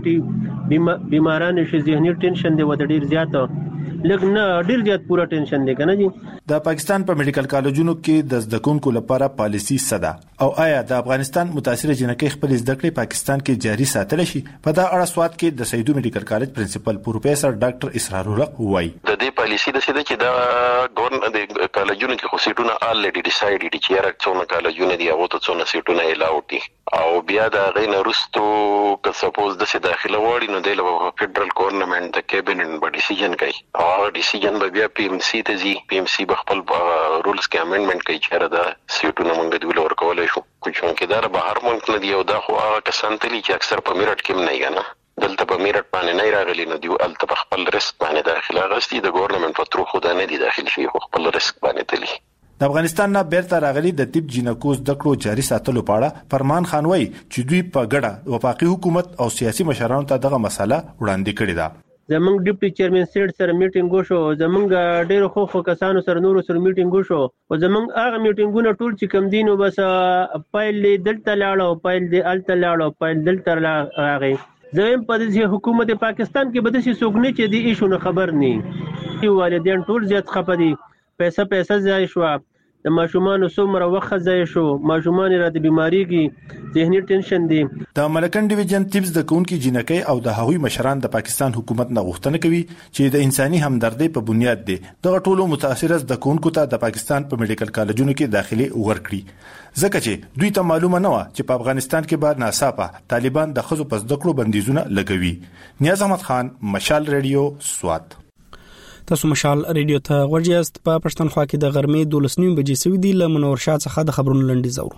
انزایټي بیماران شي، ذهني ټینشن دی ود ډیر زیاته لګ نه ډیر زیات پورا ټینشن دی کنه جی. د پاکستان په میډیکل کالجونو کې د زده کوونکو لپاره پالیسی صدا او آیا د افغانستان متاثر جنکې خپل زده کړې پاکستان کې جاری ساتل شي؟ په دا اړه سواد کې د سیدو میډیکل کالج پرنسپل پروفیسور ډاکټر اسرار الحق وایي د دې پالیسی د سیده چې دا ګورن د کالجونو کې خو سیټونه الریډي ډیسایډ دي چې یاره څونه کالجونه دي هغه ته څونه سیټونه الاوټ دي او بیا دا غین رستو که سپوز د سي داخله وړي نو د فدرال گورنمنت د کابینټ په ډیسیژن کوي او هغه ډیسیژن به بیا پی ام سی ته ځي. پی ام سی به خپل رولز کې امندمنت کوي چې دا سیټونه موږ د ویل ورکولای شو کوم کې دا بهر ملک نه دی او دا خو هغه کسان تلی چې اکثر په میرټ کې نه یګنه دلته په میرټ باندې نه راغلي نو دی الته په خپل ریسک باندې داخله غستی د گورنمنت په تر خو دا نه دی داخل شي خپل ریسک باندې تلی. د افغانستان نه بیرته راغلي د طب جنکو زده کړو جاري ساتلو په اړه فرمان خان وایي چې دوی په ګډه وفاقي حکومت او سیاسي مشرانو ته دغه مسله وړاندې کړې ده. زمونږ ډیپټي چیرمن سیټ سره میټینګ وشو، زمونږ ډیرو خو کسانو سره نورو سره میټینګ وشو او زمونږ هغه میټینګونه ټول چې کم دینو بس پایل دلته لاړو، پایل دې الته لاړو، پایل دلته راغی. زم په دې حکومت پاکستان کې بده شي سوګنی چې دې ایشو نه خبر نه والدین ټول زیات خپدي، پیسې ځای شو، د ماشومان څومره وخت ضایع شو، ماشومان را د بیماریږي، ذهني ټینشن دی. د ملکن ډیویژن ټیپس د کونکي جنکۍ او د هغوی مشران د پاکستان حکومت نه غوښتنه کوي چې د انساني همدردۍ په بنیاد دي دغه ټولو متاثره د کونکو ته د پاکستان په میډیکل کالجونو کې داخلي ورکړي، ځکه چې دوی ته معلومه نه و چې په افغانستان کې به ناڅاپه طالبان د ښځو په زده کړو بندیزونه لګوي. نیاز احمد خان، مشال ریډیو، سوات. تاسو مشال ریډیو ته ورجاست. په پښتونخوا کې د غرمې 12:30 بجې سوي دي. له منور شاه څخه د خبرونو لنډیز اورو.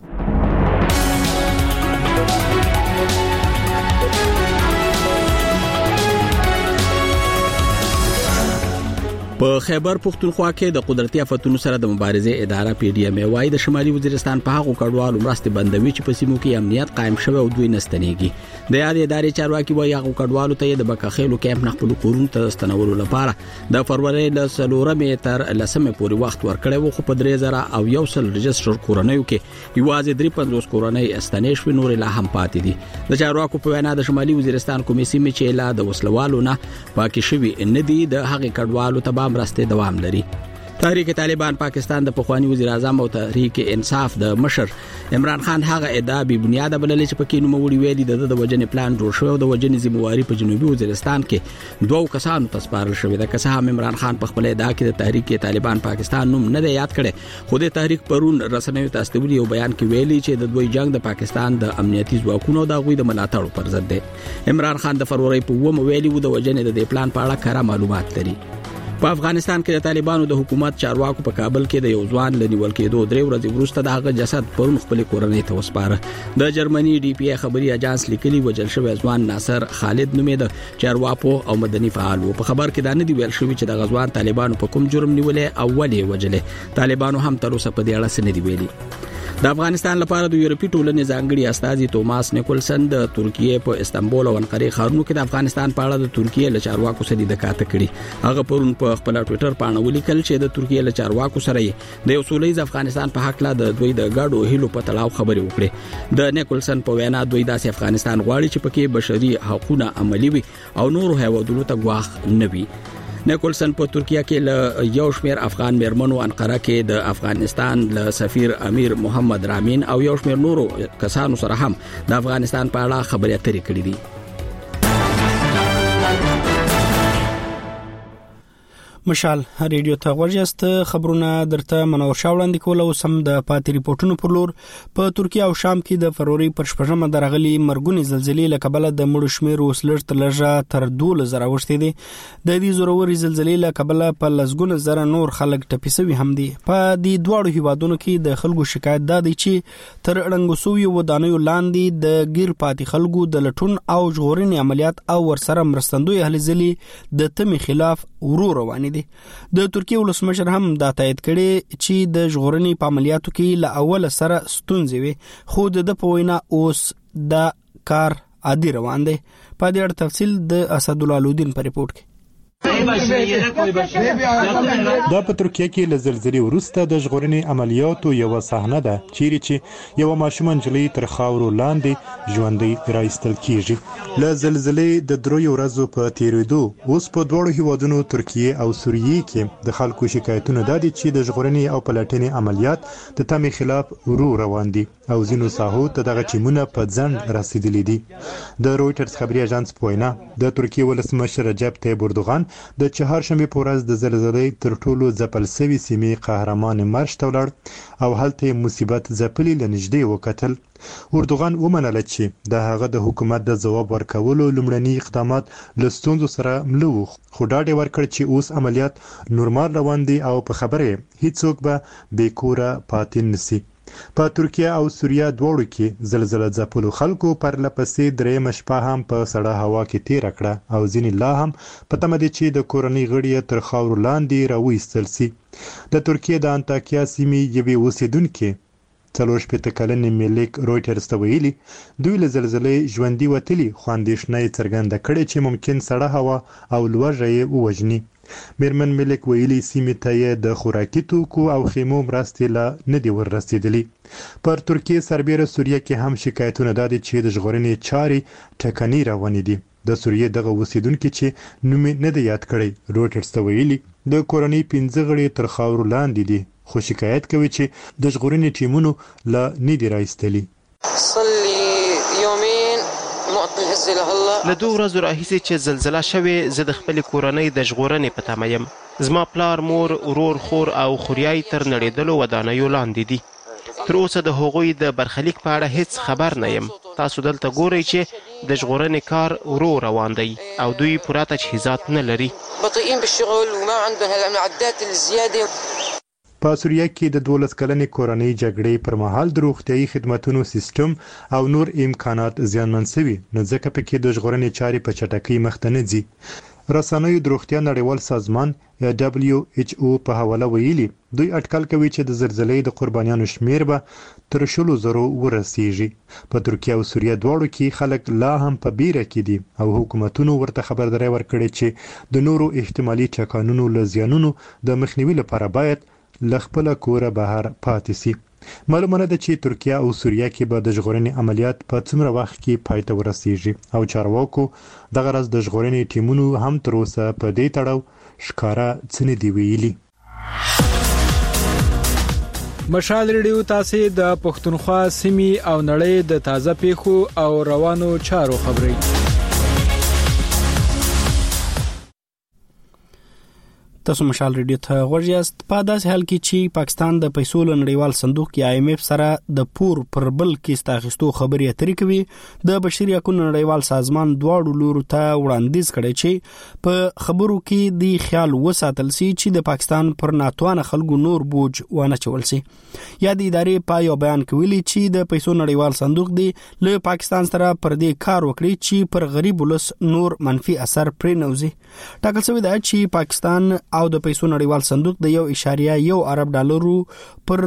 په خیبر پختونخوا کې د قدرتي آفتونو سره د مبارزې اداره پی ډی ایم وايي د شمالي وزیرستان په هغو کډوالو مرستې بندوي چې په سیمو کې امنیت قائم شوی او دوی نستنېږي. د یاد ادارې چارواکي وايي هغو کډوالو ته د بکخېلو کیمپ نه خپل کورونو ته ستنولو لپاره د فروری له 4 تر 10 پورې وخت ورکړی و، خو په 3001 رجستر کورنیو کې یوازې 53 کورنۍ استنې شوې، نور لا هم پاتې دي. د چارواکو په وینا د شمالي وزیرستان کومې سیمې چې لا د وسلوالو نه پاکې شوي نه دي د هغې کډوالو ته مرستې دوام لري. تحریک طالبان پاکستان د پخوانی وزیر اعظم او تحریک انصاف د مشر عمران خان هغه ادعا بی بنیاد بللې چې پکې نوموړي ویلي د وجنې پلان جوړ شو او د وجنې ذمہواری په جنوبي وزیرستان کې 2 کسانو ته سپارل شوې ده. که هم عمران خان په خپل ادعا کې د تحریک طالبان پاکستان نوم نه دی یاد کړي، خو د تحریک پرون رسنیو ته استولی او بیان کې ویلي چې د دوی جنگ د پاکستان د امنیتي ځواکونو د غوي د ملاتړ پر ضد دی. عمران خان د فروری په 1 ویلي و د وجنې د پلان په اړه کره معلومات لري. په افغانستان کې د طالبانو د حکومت چارواکو په کابل کې د یو ځوان لنیول کېدو 3 ورځې وروسته د هغه جسد پرون خپل کورنۍ ته وسپاره. د جرمني ډي پی ای خبري اژانس لیکلي وجل شوی ځوان ناصر خالد نومېده، چارواکو او مدني فعال و. په خبر کې دا نه دی ویل شوی چې د غزوان طالبانو په کوم جرم نیولې او ولې وجلې. طالبانو هم تر اوسه په دې اړه څه نه دی ویلي. د افغانستان لپاره د یورپی ټولنې ځانګړي استازي توماس نیکولسن د ترکیه په استانبول او انقره ښارونو کې د افغانستان په اړه د ترکیه له چارواکو سره د کاته کړي. هغه پرون په خپل ټوئیټر باندې ولیکل چې د ترکیه له چارواکو سره د یو سولهییز افغانستان په حق لا د دوی د ګډو هیلو په تړاو خبرې وکړي. د نیکولسن په وینا دوی داسې افغانستان غواړي چې پکې بشري حقوقونه عملي وي او نور هیوادونو ته ګواښ نه وي. نیکولسن په ترکیه کې له یو شمېر افغان میرمنو انقره کې د افغانستان له سفیر امیر محمد رامین او یو شمېر نورو کسانو سره هم د افغانستان په اړه خبرې اترې کړې دي. مشال ریډیو ته ورجاست. خبرونه درته منور شاه وړاندې کول او سم د پاتې ریپورتونو پر لور. په ترکیه او شام کې د فروری پر 14مه درغلي مرګونی زلزلې له کبله د مړو شمیر وسلر تر لږه تر 12,000 اوښتې دي. د دې زوروري زلزلې له کبله په لسګونه زره نور خلک ټپي شوي هم دي. په دې دواړو هیوادونو کې د خلکو شکایت دا دی چې تر اړنګو شویو ودانیو لاندې د غیر پاتې خلکو د لټون او ژغورنې عملیات او ورسره مرستندوی اهل ځلې د تمی خلاف ورو روان دي. د ترکیه ولسمشر هم دا تایید کړي چې د ژغورنې په عملیاتو کې له اوله سره ستونزې وي، خو د په وینا اوس دا کار عادي روان دی. په دې اړه تفصیل د اسدالله الدین په ریپورت کې. دا په ترکیه کې له زلزلې وروسته د ژغورنې عملیاتو یو صحنه ده چیرې چې یو ماشوم نجلۍ تر خاورو لاندې ژوندۍ راایستل کیږي. له زلزلې د 3 ورځو په تیریدو اوس په دوړو هیوادونو ترکیه او سوریه کې د خلکو شکایتونه ده چې د ژغورنې او پلټنې عملیات د تمې خلاف ورو روان دي او ځینو ساحو ته دغه ټیمونه په ځنډ رسیدلي دي. د رويټرز خبري اژانس په وینا د ترکیه ولسمشر رجب طیب اردوغان د چهارشنبه په ورځ د زلزلې تر ټولو ځپل شوی سیمې قهرمان مرش ته ولاړ او هلته مصیبت ځپلي لنږدې وکتل. اردوغان ومنل چې د هغه د حکومت د ځواب ورکولو لومړني اقدامات له ستونزو سره مله وو، خو ډاډ ورکړ چې اوس عملیات نورمال روان دي او په خبره هیڅوک به بیکوره پاتې نشي. په ترکیه او سوریه دواړو کې زلزلہ ځپلو خلکو پر لپسې درېمه شپه هم په سړه هوا کې تیر کړه او ځینې لا هم په تمه دي چې د کورنۍ غړي تر خاورو لاندې راوېستل شي. د ترکیه د انتاکیا سیمې یوې اوسیدونکو 40 کلنې ملک رويټرز ته ویلي دوی له زلزلې ژوندۍ وتلي خو اندېښنه یې څرګنده کړې چې ممکن سړه هوا او لوږه یې ووژني. میرمن ملک ویلي سیمې ته یې د خوراکي توکو او خیمو مرستې لا نه دي ورسېدلي. پر ترکیه سربېره سوریه کې هم شکایتونه دادي چې د ژغورنې چارې ټکنۍ روانې دي. د سوریه دغه اوسیدونکو چې نوم نه دی یاد کړی رويټرز ته ویلي د کورنۍ 15 غړي تر خاورو لاندې دي خو شکایت کوي چې د ژغورنې ټیمونو لا نه دی راایستلي. له 2 ورځو راهیسې چې زلزلہ شوې زه د خپل کورنۍ د ژغورنې په تمه یم. زما پلار، مور، ورور، خور او خوریای تر نړېدلو ودانیو لاندې دي. تر اوسه د هغوی د برخلیک په اړه هیڅ خبر نه یم. تاسو دلته ګورئ چې د ژغورنې کار ورو روان دی او دوی پوره تجهیزات نه لري. په سوریه کې د 12 کلنې کورنۍ جګړې پر مهال د روغتیايي خدماتو سیستم او نور امکانات زیانمن شوي، نو ځکه پکې د ژغورنې چارې په چټکۍ مخته نه ځي. رسنیو د روغتیا نړیوال سازمان یا WHO په حواله ویلي دوی اټکل کوي چې د زلزلې د قربانیانو شمیر به تر 100,000 ورسیږي. په ترکیه او سوریه دواړو کې خلک لا هم په بیره کې دي او حکومتونو ورته خبرداري ورکړې چې د نورو احتمالي ټکانونو له زیانونو د مخنیوي لپاره باید له خپل کوره بهر پاتې شي. معلومه ده چې ترکیه او سوریه کې به د ژغورنې عملیات په څومره وخت کې پای ته ورسیږي او چارواکو دغه راز د ژغورنې ټیمونو هم تر اوسه په دې تړاو ښکارا څه نه دی ویلي. مشال ریډیو تاسو د پښتونخوا سیمې او نړۍ د تازه پیښو او روانو چارو خبري. تاسو مشال ریډیو ته ورجاست. په داسې حال کې چې پاکستان د پیسو نړیوال صندوق یا IMF سره د پور پر بل کې استاخستو خبرې اترې کوي، د بشري حقوقو نړیوال سازمان دواړو لورو ته وړاندیز کړی چې په خبرو کې د خیال وساتل سي چې د پاکستان پر ناتوانه خلکو نور بوج ونه چول سي. یا د ادارې په یو بیان کې ویلي چې د پیسو نړیوال صندوق دی له پاکستان سره پر دې کار وکړي چې پر غریب ولس نور منفي اثر پرې نوځي. ټاکل شوی دی چې پاکستان او د پیسو نړیوال صندوق د 1.1 ارب ډالرو پر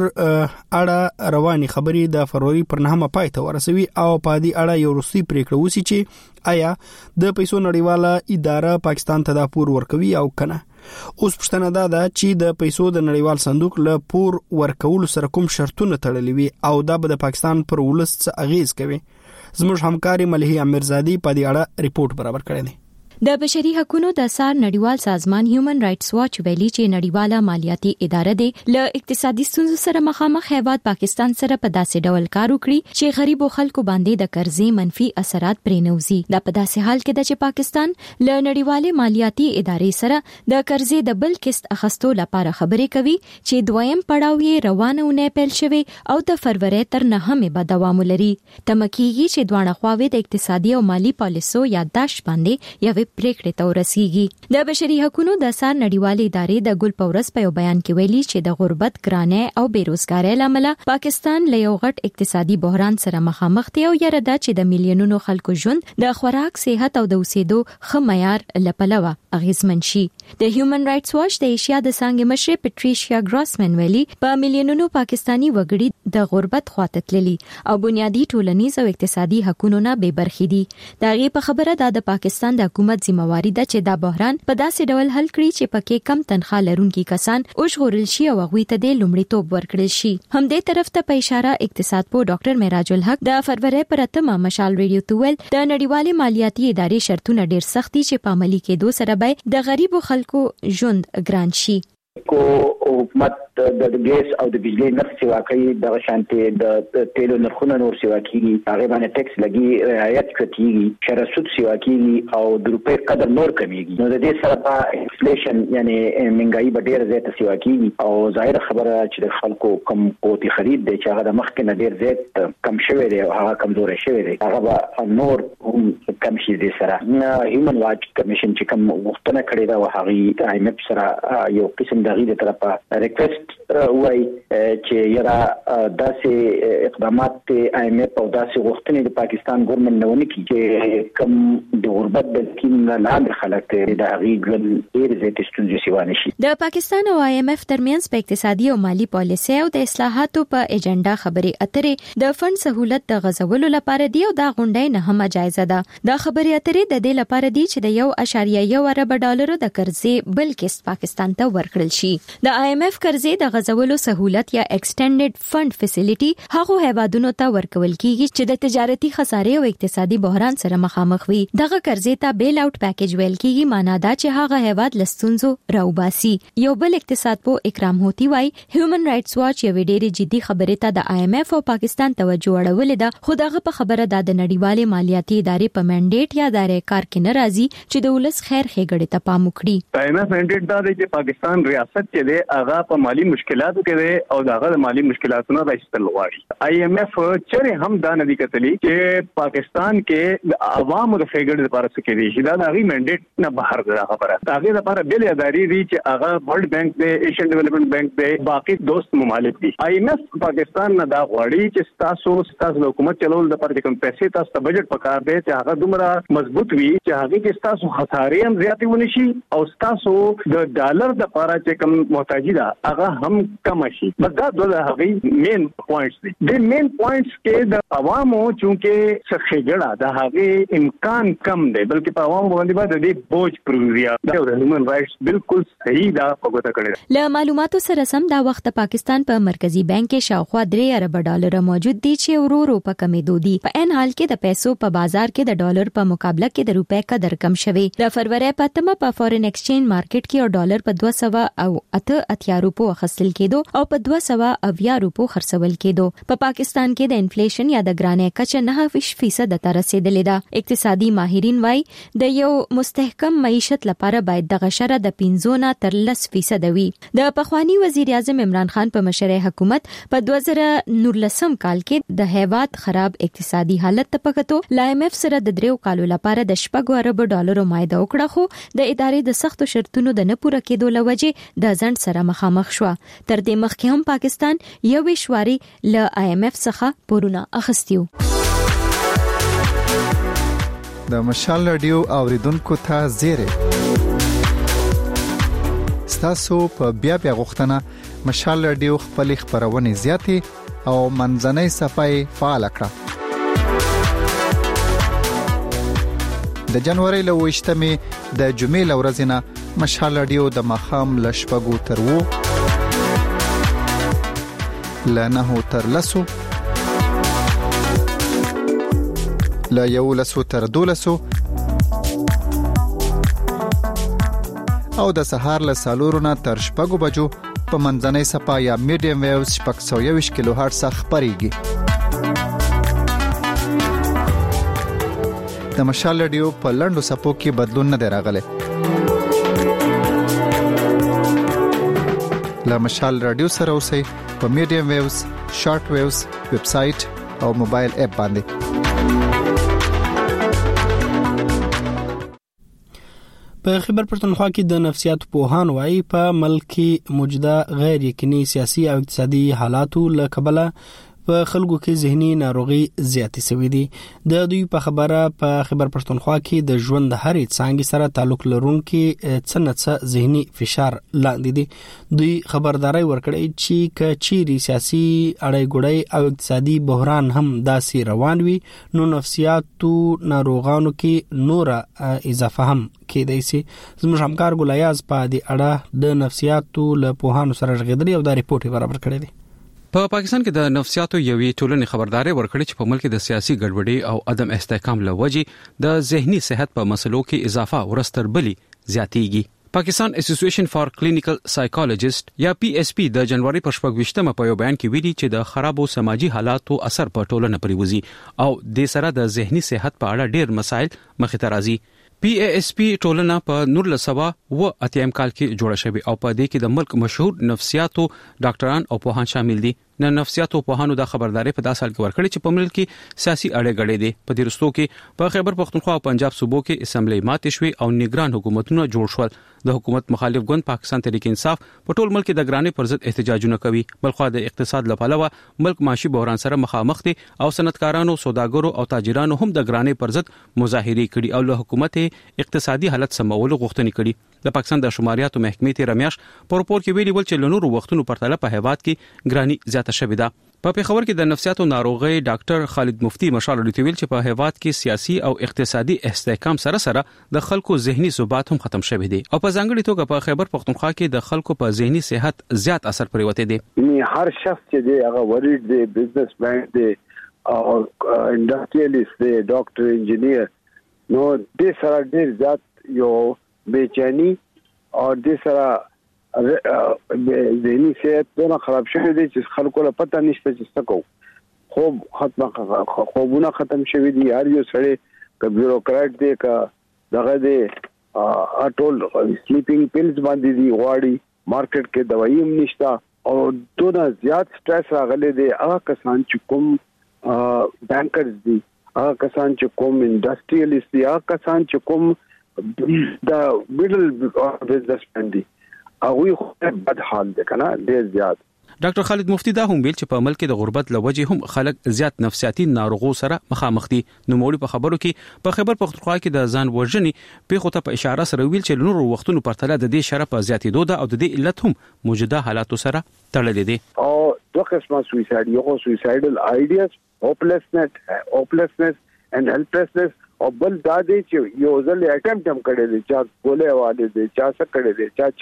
اړه رواني خبرې د فروری پر 9 پای ته ورسوي او په دې اړه یو روسي پریکړه وسی چې آیا د پیسو نړیواله اداره پاکستان ته د پور ورکوي او کنه. اوس پښتنه ده چې د پیسو د نړیوال صندوق له پور ورکول سره کوم شرطونه تړلي وي او دا به د پاکستان پر ولس څه اغیز کوي. زموږ همکاري ملهي امیرزادي په دې اړه ریپورت برابر کړی دی. د بشري حقوقو د اثار نړیوال سازمان هیومن رائټس واچ ویلي چې نړیواله مالیاتي اداره د له اقتصادي ستونزو سره مخامخ هیواد پاکستان سره په داسې ډول کار وکړي چې غریبو خلکو باندې د قرضې منفي اثرات پرې نوځي. دا په داسې حال کې ده چې پاکستان له نړیواله مالیاتي ادارې سره د قرضې د بل قسط اخستو لپاره خبرې کوي چې دویم پړاو یې روانونه پیل شوی او د فروری تر 9 به دوام لري. تمکیږي چې دوه خواوې د اقتصادي او مالی پالیسو یادداشت باندې یو پریکړې ته ورسیږي. د بشري حقوقو د اثار نړیوالې ادارې د ګل پورس په بیان کې ویلي چې د غربت، ګرانۍ او بیروزګارۍ لامل پاکستان له یو غټ اقتصادي بحران سره مخامخ دی او یره ده چې د میلیونونو خلکو ژوند د خوراک، صحت او د اوسېدو ښه معیار لپلوه اغیزمن شي. د هیومن رائټس واچ د ایشیا د څنګه مشر پټریشیا ګراسمن ویلي په میلیونونو پاکستانی وګړي د غربت خواته تللي او بنیادی ټولنیز او اقتصادي حقوقونه به برخې دي. دا غي په خبره ده د پاکستان د حکومت ذمہواری ده چې دا بحران په داسې ډول حل کړي چې پکې کم تنخواه لرونکي کسان وژغورل شي او هغوی ته د لومړیتوب ورکړل شي. همدې طرف ته په اشاره اقتصاد پوه ډاکټر معراج الحق د فروری پر 8 مشال ریډیو تول د نړیوالې مالیاتي ادارې شرطونه ډیر سخت دي چې په عملي کېدو سره به د غریبو خلکو ژوند ګران شي. کو حکومت د ګیس او د بجلی نرخ سیوا کوي، د شانتي د تیلو نرخونه نور سیوا کوي، هغه باندې ټیکس لګي، رعایت کوي، شرسود سیوا کوي او د روپې قدر نور کمیږي. نو د دې سره په انفلیشن یعنی مهنګای به ډیر زیات سیوا کوي او ظاهر خبره چې د خلکو کم قوتي خرید دی چې هغه د مخکې نه ډیر زیات کم شوی دی او هغه کمزوري شوی دی، هغه به نور هم کم شي. د سره هیومن واچ کمیشن چې کوم غوښتنه کړې ده او هغه IMF سره یو قسم د غیر طرفه ریکوست وای چې یرا داسې اقدامات IMF او داسې غوښتنې د پاکستان ګورنمنت نه ونی کی چې کم د غربت د کین لاندې خلک د هغه ډیر زیات ستونزې سیوانه شي. د پاکستان او IMF ترمنځ په اقتصادي او مالی پالیسي او د اصلاحاتو په ایجنډا خبرې اترې د فند سہولت د غزولو لپاره دی او دا غونډه نه هم جایزه ده. دا خبرې اترې د دې لپاره دی چې د 1.1 ارب ډالر د قرضې بل قسط پاکستان ته ورکړل شي. شي. د IMF قرضې د غزولو سہولت یا ایکسټینډډ فند فیسیلیټي هغه هیوادونو ته ورکول کیږي چې د تجارتي خسارې او اقتصادي بحران سره مخامخ وي. دغه قرضې ته بیل اوټ پیکیج ویل کیږي، معنا دا چې هغه هیواد لستونزو راوباسي. یو بل اقتصاد په اکرام هوتی وای هیومن رائټس واچ یو ډېری جدي خبره ته د IMF او پاکستان توجه اړولې ده، خو دغه په خبره د نړیوالې مالیاتي ادارې په منډیټ یا دارې کار کې ناراضي چې د ولس خیر ښېګړې ته پام وکړي. IMF منډیټ دا دی چې پاکستان ریاست چې دی هغه په مالی مشکلاتو کې دی او دغه د مالی مشکلاتونو راځل غواړي. IMF چیرې هم دا نه دی کتلی چې پاکستان کې د عوامو د خېګړې لپاره څه کوي چې دا د هغه منډیټ نه بهر ده. خبره هغه لپاره بل ادارې دي چې هغه ورلد بانک دی، ایشین ډیولپمنٹ بانک دی، باقي دوست ممالک دي. IMF پاکستان نه دا غواړي چې تاسو د حکومت چلول د لپاره کوم پیسې تاسو ته بجټ پکار دی چې هغه دومره مضبوط وي چې هغه کې تاسو خسارې هم زیاتې ونی شي او تاسو د ډالر د لپاره چې کوم محتاجی ده هغه هم کم شي. بس دا د هغه مین پوینټس دي. د مین پوینټس کې د عوامو چونکه څخېګړه د هغه امکان کم دی، بلکې په عوامو باندې باندې د بوج پروژیا د هیومن رائټس بالکل صحیح دا پګوته کړی. له معلوماتو سره سم دا وخت پاکستان په مرکزی بانک کې شاوخوا 3 ارب ډالر موجود دي چې ورو په کمېدو دي. په ان حال کې د پیسو په بازار کې د ډالر په مقابله کې د روپے قدر کم شوی. د فروری په اتمه په فورن ایکسچینج مارکیټ کې ډالر په 208 روپو اخیستل کېدو او په 280 روپو خرڅول کېدو. په پاکستان کې د انفلیشن یا د ګرانۍ کچه 9% ته رسیدلې ده. اقتصادي ماهرین وایي د یو مستحکم معیشت لپاره باید د غشره د 15 نه تر 10% وي. د پخوانی وزیر اعظم عمران خان په مشرۍ حکومت په 2019 کال کې د هیواد خراب اقتصادي حالت ته پکتو IMF سره د 3 کالو لپاره د 10 ارب ډالرو معاهده وکړه، خو د ادارې د سختو شرطونو د نه پوره کېدو لوجه د ځنډ سره مخامخ شو. تر دې مخکې هم پاکستان یو وشواري له IMF څخه پورونه اخیستیو. د مشال رادیو اوریدونکو ته زیره ستاسو په بیا غوښتنه مشال رادیو خپل خبرونه زیاتې او منځنۍ صفای فعال کړه. د جنوري له 28مې د جمعې لورځ نه مشال رادیو د مخام لشپګو تر وو لنه تر لسو لا یو لسو تر دولسو او د سهار له سالورونه تر شپږو بجو په منځنۍ صفا یا میډیم ویوز 620 کیلو هرتز خبريږي. د مشال رادیو په لندو صفو کې بدلون نه راغلی. له مشال رادیو سره اوسئ په میډیم ویوز، شارټ ویوز، ویب سټ او موبایل اپ باندې. په خیبر پښتونخوا کې د نفسیات پوهان وايي په ملک کې موجوده غیر یقیني سیاسي او اقتصادي حالاتو له کبله په خلکو کې ذهني ناروغي زیاتې شوې دي. د دوی په خبره په خیبر پښتونخوا کې د ژوند د هرې څانګې سره تعلق لرونکي څه ذهني فشار لاندې دي. دوی خبرداري ورکړي چې کچيري سیاسي اړای ګړای او اقتصادي بحران هم داسې روان وي نو نفسیاتو ناروغانو کې نور اضافه هم کېدای شي. زموږ همکار ګلایاز په دې اړه د نفسیاتو له پوهانو سره غږیدلی او دا ریپورت برابر کړی دی. په پاکستان کې د نفسیاتو یوې ټولنې خبرداري ورکړې چې په ملک د سیاسي ګډوډۍ او عدم استحکام لوجې د ذهني صحت په مسلو کې اضافه ورستر بلی زیاتېږي. پاکستان اسوسییشن فار کلینیکل سایکالوجیست یا PSP د جنوري پر 28مه په یو بیان کې ویلي چې د خرابو سماجی حالاتو اثر په ټولنه پرې وځي او د سره د ذهني صحت په اړه ډېر مسایل مخې ته راځي. PASP ټولنه په 1980 کال کې جوړه شوې او په دې کې د ملک مشهور نفسیاتو ډاکټران او پوهان شامل دي. نفسیاتو پوهانو د خبرداري په 10 سال کې ورکړي چې په ملک کې سیاسي اړې غړې دي. په دې رستو کې په خیبر پښتونخوا او پنجاب صوبو کې اسمبلی ماتې شوې او نگران حکومتونه جوړ شول. د حکومت مخالف ګوند پاکستان تحریک انصاف په ټول ملک د ګرانۍ پر ضد احتجاجونه کوي. بلخو د اقتصاد لپاره ملک معاشي بحران سره مخامخ دي او صنعتکارانو، سوداګرو او تاجرانو هم د ګرانۍ پر ضد مظاهره کړي او له حکومت اقتصادي حالت سمولو غوښتنې کړي. د پاکستان د شماریاتو محکمې تیر میاشت په راپور کې ویلي ول چې له نورو وختونو پرتله په هیواد کې ګرانۍ زیاته شوې ده. په پیښور کې د نفسیاتو ناروغي ډاکټر خالد مفتی مشال ویل چې په هیواد کې سیاسي او اقتصادي استحکام سره د خلکو ذهني ثبات هم ختم شوی دی او په ځانګړي توګه په خیبر پختونخوا کې د خلکو په ذهني صحت زیات اثر پرېوتی دی. هر شخص چې دی هغه ورید دی، بزنس مین دی او انډستریالیست دی، ډاکټر، انجینیر، نو د سره ډیر زیات یو بېچینی او د سره ذهني صحت دونه خراب شوی دی چې خلکو له پته نشته چې څه کوو. خوبونه ختم شوی دي. هر یو سړی که بیوروکرات دی که دغه دی ټول سلیپینګ پیلز باندې دي غواړي، مارکیټ کې دوايي هم نشته او دونه زیات سټرس راغلی دی. هغه کسان چې کوم بانکرز دي، هغه کسان چې کوم انډستریالیست دي، هغه کسان چې کوم د میډل بزنسمن دي، هغه خو بد حال دی کنه، ډیر زیات. ډاکټر خالد مفتی دا هم ویل چې په ملک د غربت لوجه هم خلک زیات نفسیاتي ناروغو سره مخامخ دي. نو مولوی په خبرو کې په خیبر پختونخوا کې د ځان وژنې پیښو ته په اشاره سره ویل چې نور وختونو پر تله د دې شرف زیاتېدو ده او د دې علت هم موجوده حالاتو سره تړلې دي. او دوه قسمه سویساید، یو سویسایډل آیډیاز، هوپلسنس and helplessness، او بل دا دی چې یو ځل اټمپټ هم کړی دی، چا ګولې واده دي، چا څه کړی دی، چا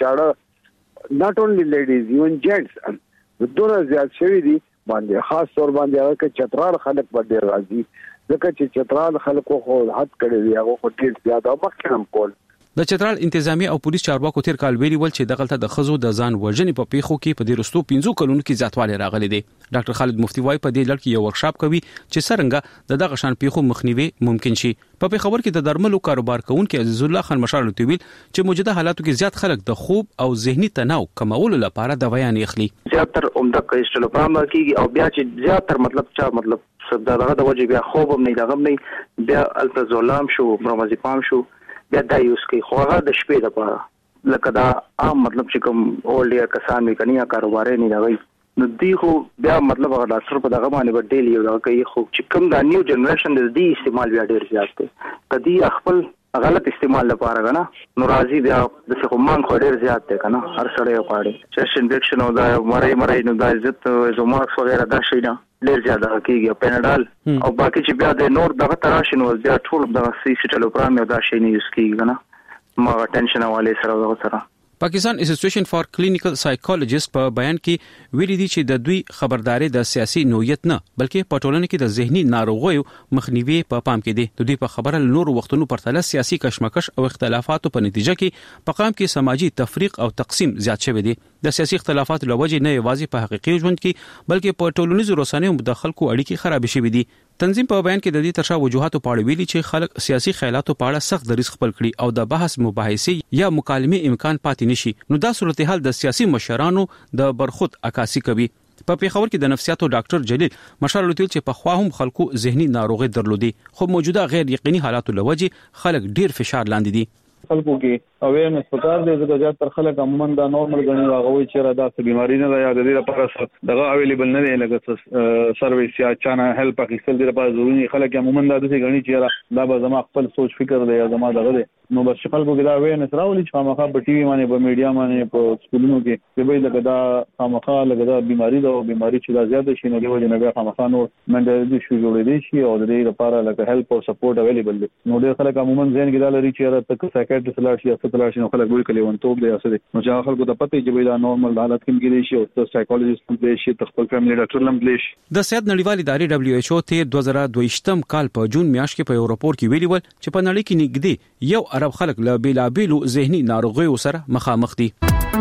چاړه، not only ladies even gents دونه زیات شوی دي باندې، خاص طور باندې هغه کې چترال خلک باندې راځي، ځکه چې چترال خلکو خو حد کړی دی، هغه خو ډیر زیات او مخکې کول. د چترال انتظامی او پولیس چارواکو تیر کال ویلي ول چې دغلطه د خزو د ځان وژنې په پیښو کې په دې رستو 15 کلونو کې زیاتوالی راغلی دی. ډاکټر خالد مفتی وايي په دې لړ کې یو ورکشاپ کوي چې څنګه دغه شان پیښو مخنیوي ممکن شي. په پیښور کې د درملو کاروبار کوونکي عزیز الله خان مشال ویل چې موجوده حالاتو کې زیات خلک د خوب او ذهني تناو کمولو لپاره دوايان اخلي. زیاتره عمده کیسټلوپرام کیږي او بیا چې زیاتره مطلب دغه د وجه بیا خوب هم نه دغه نه، بیا الپرازولام شو، برومازیپام شو، بیا دا یوز کوي. خو هغه د شپې لپاره لکه دا عام مطلب چې کوم اولډ کسان وي کني یا کاروبار نه دی، نو دی خو بیا مطلب هغه ډاکټر په دغه باندې بدلی یو دا کوي. خو چې کوم دا نیو جنریشن دی استعمال بیا ډیر زیات دی، کدی خپل غلط استعمال لپاره غنا نو راځي بیا د څه کوم خو ډیر زیات دی کنه. هر سړی غواړي چیست انفیکشن او دا مړی نو دا عزت زوماکس وغیرہ دا شي نه ډیر زیات کیږي، پیناډال او باقي چې بیا د نور دغه تراشي نو بیا ټول دغه سیسټلوپرام او دا شي نه یوز کیږي کنه، ما ټینشن والے سره. پاکستان اسوسییشن فار کلینیکل سایکولوژیست په بیان کې ویلي دي چې د دوی خبرداري د سیاسي نوعیت نه بلکې په ټولنه کې د ذهني ناروغیو مخنیوي په پام کې دي. د دوی په خبره نور وختونو پر تله سیاسي کشمکش او اختلافاتو په نتیجه کې په قام کې سماجی تفریق او تقسیم زیات شوی دی. د سیاسي اختلافاتو لوجه نه یوازې په حقيقي ژوند کې بلکې په ټولنیزو رسنیو د خلکو اړیکې خراب شوي دي. تنظیم په بیان کې د دې ترشا وجوهاتو په اړه ویلي چې خلک سیاسي خیالاتو په اړه سخت دریځ خپل کړي او د بحث مباحثې یا مکالمې امکان پاتې نشي، نو دا صورتحال د سیاسي مشرانو د برخود عکاسي کوي. په پیښور کې د نفسیاتو ډاکټر جلیل مشال ویل چې په خوا هم خلکو ذهني ناروغي درلودي، خو موجوده غیر یقیني حالاتو لوجه خلک ډیر فشار لاندې دي. خلکو کې اویرنس پکار دی، ځکه چې تر خلک عموما دا نورمال غني راغوي چې را دا څه بیماری نه ده یا د دې لپاره دغه اویلیبل نه دی، لکه سرویس یا چانه هیلپ اخیستل دي لپاره ضروري. خلک عموما دا د غني چې دا به زما خپل سوچ فکر دی یا زما دغه دی، نو بس خلکو کې دا اویرنس راولي چې خامخا په ټي وي باندې په میډیا باندې په سکولونو کې چې به لکه دا خامخا لکه دا بیماری ده او بیماری چې دا زیات شي نو دی وجه نه بیا خامخا نو منډل شو جوړې دي شي او د دې لپاره لکه هیلپ او سپورټ اویلیبل دی. نو ډېر خلک عموما ځین کې دا لري چې تک سایکیاټریست لاړ شي یا ستلار شي نو خلک وایي کلی ونټوب دی اسه دي، نو چې خلکو ته پته چې دا نورمال حالت کې کېږي شي او د سایکولوژیست هم دی شي خپل فیملی ډاکټر هم دی شي. د صحت نړیوال ادارې WHO تیر 2022 کال په جون میاشت کې په یو راپور کې ویلي ول چې په نړۍ کې نږدې 1 ارب خلک له بیلابیلو ذهني ناروغیو سره مخامخ دي.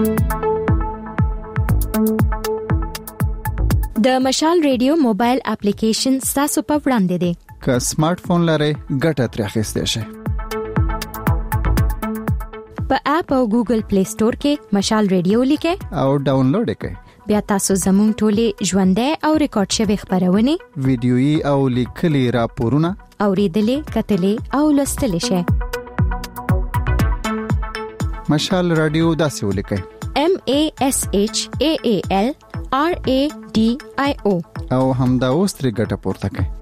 د مشال ریډیو موبایل اپلیکیشن تاسو په وړاندې دی. که سمارټ فون لرئ ګټه ترې اخیستئ شئ. په اپ او ګوګل پلی سٹور کې مشال ریډیو لیکئ او ډاونلوډ کړئ. بیا تاسو زموږ ټولې ژوندۍ او ریکارډ شوی خبرونه ویډیويي او لیکلي راپورونه اوریدلې کتلې او لوستلې شئ. مشال رادیو داسې ولیکئ MASHAAL RADIO او همدا اوس ترې ګټه پورته کړئ.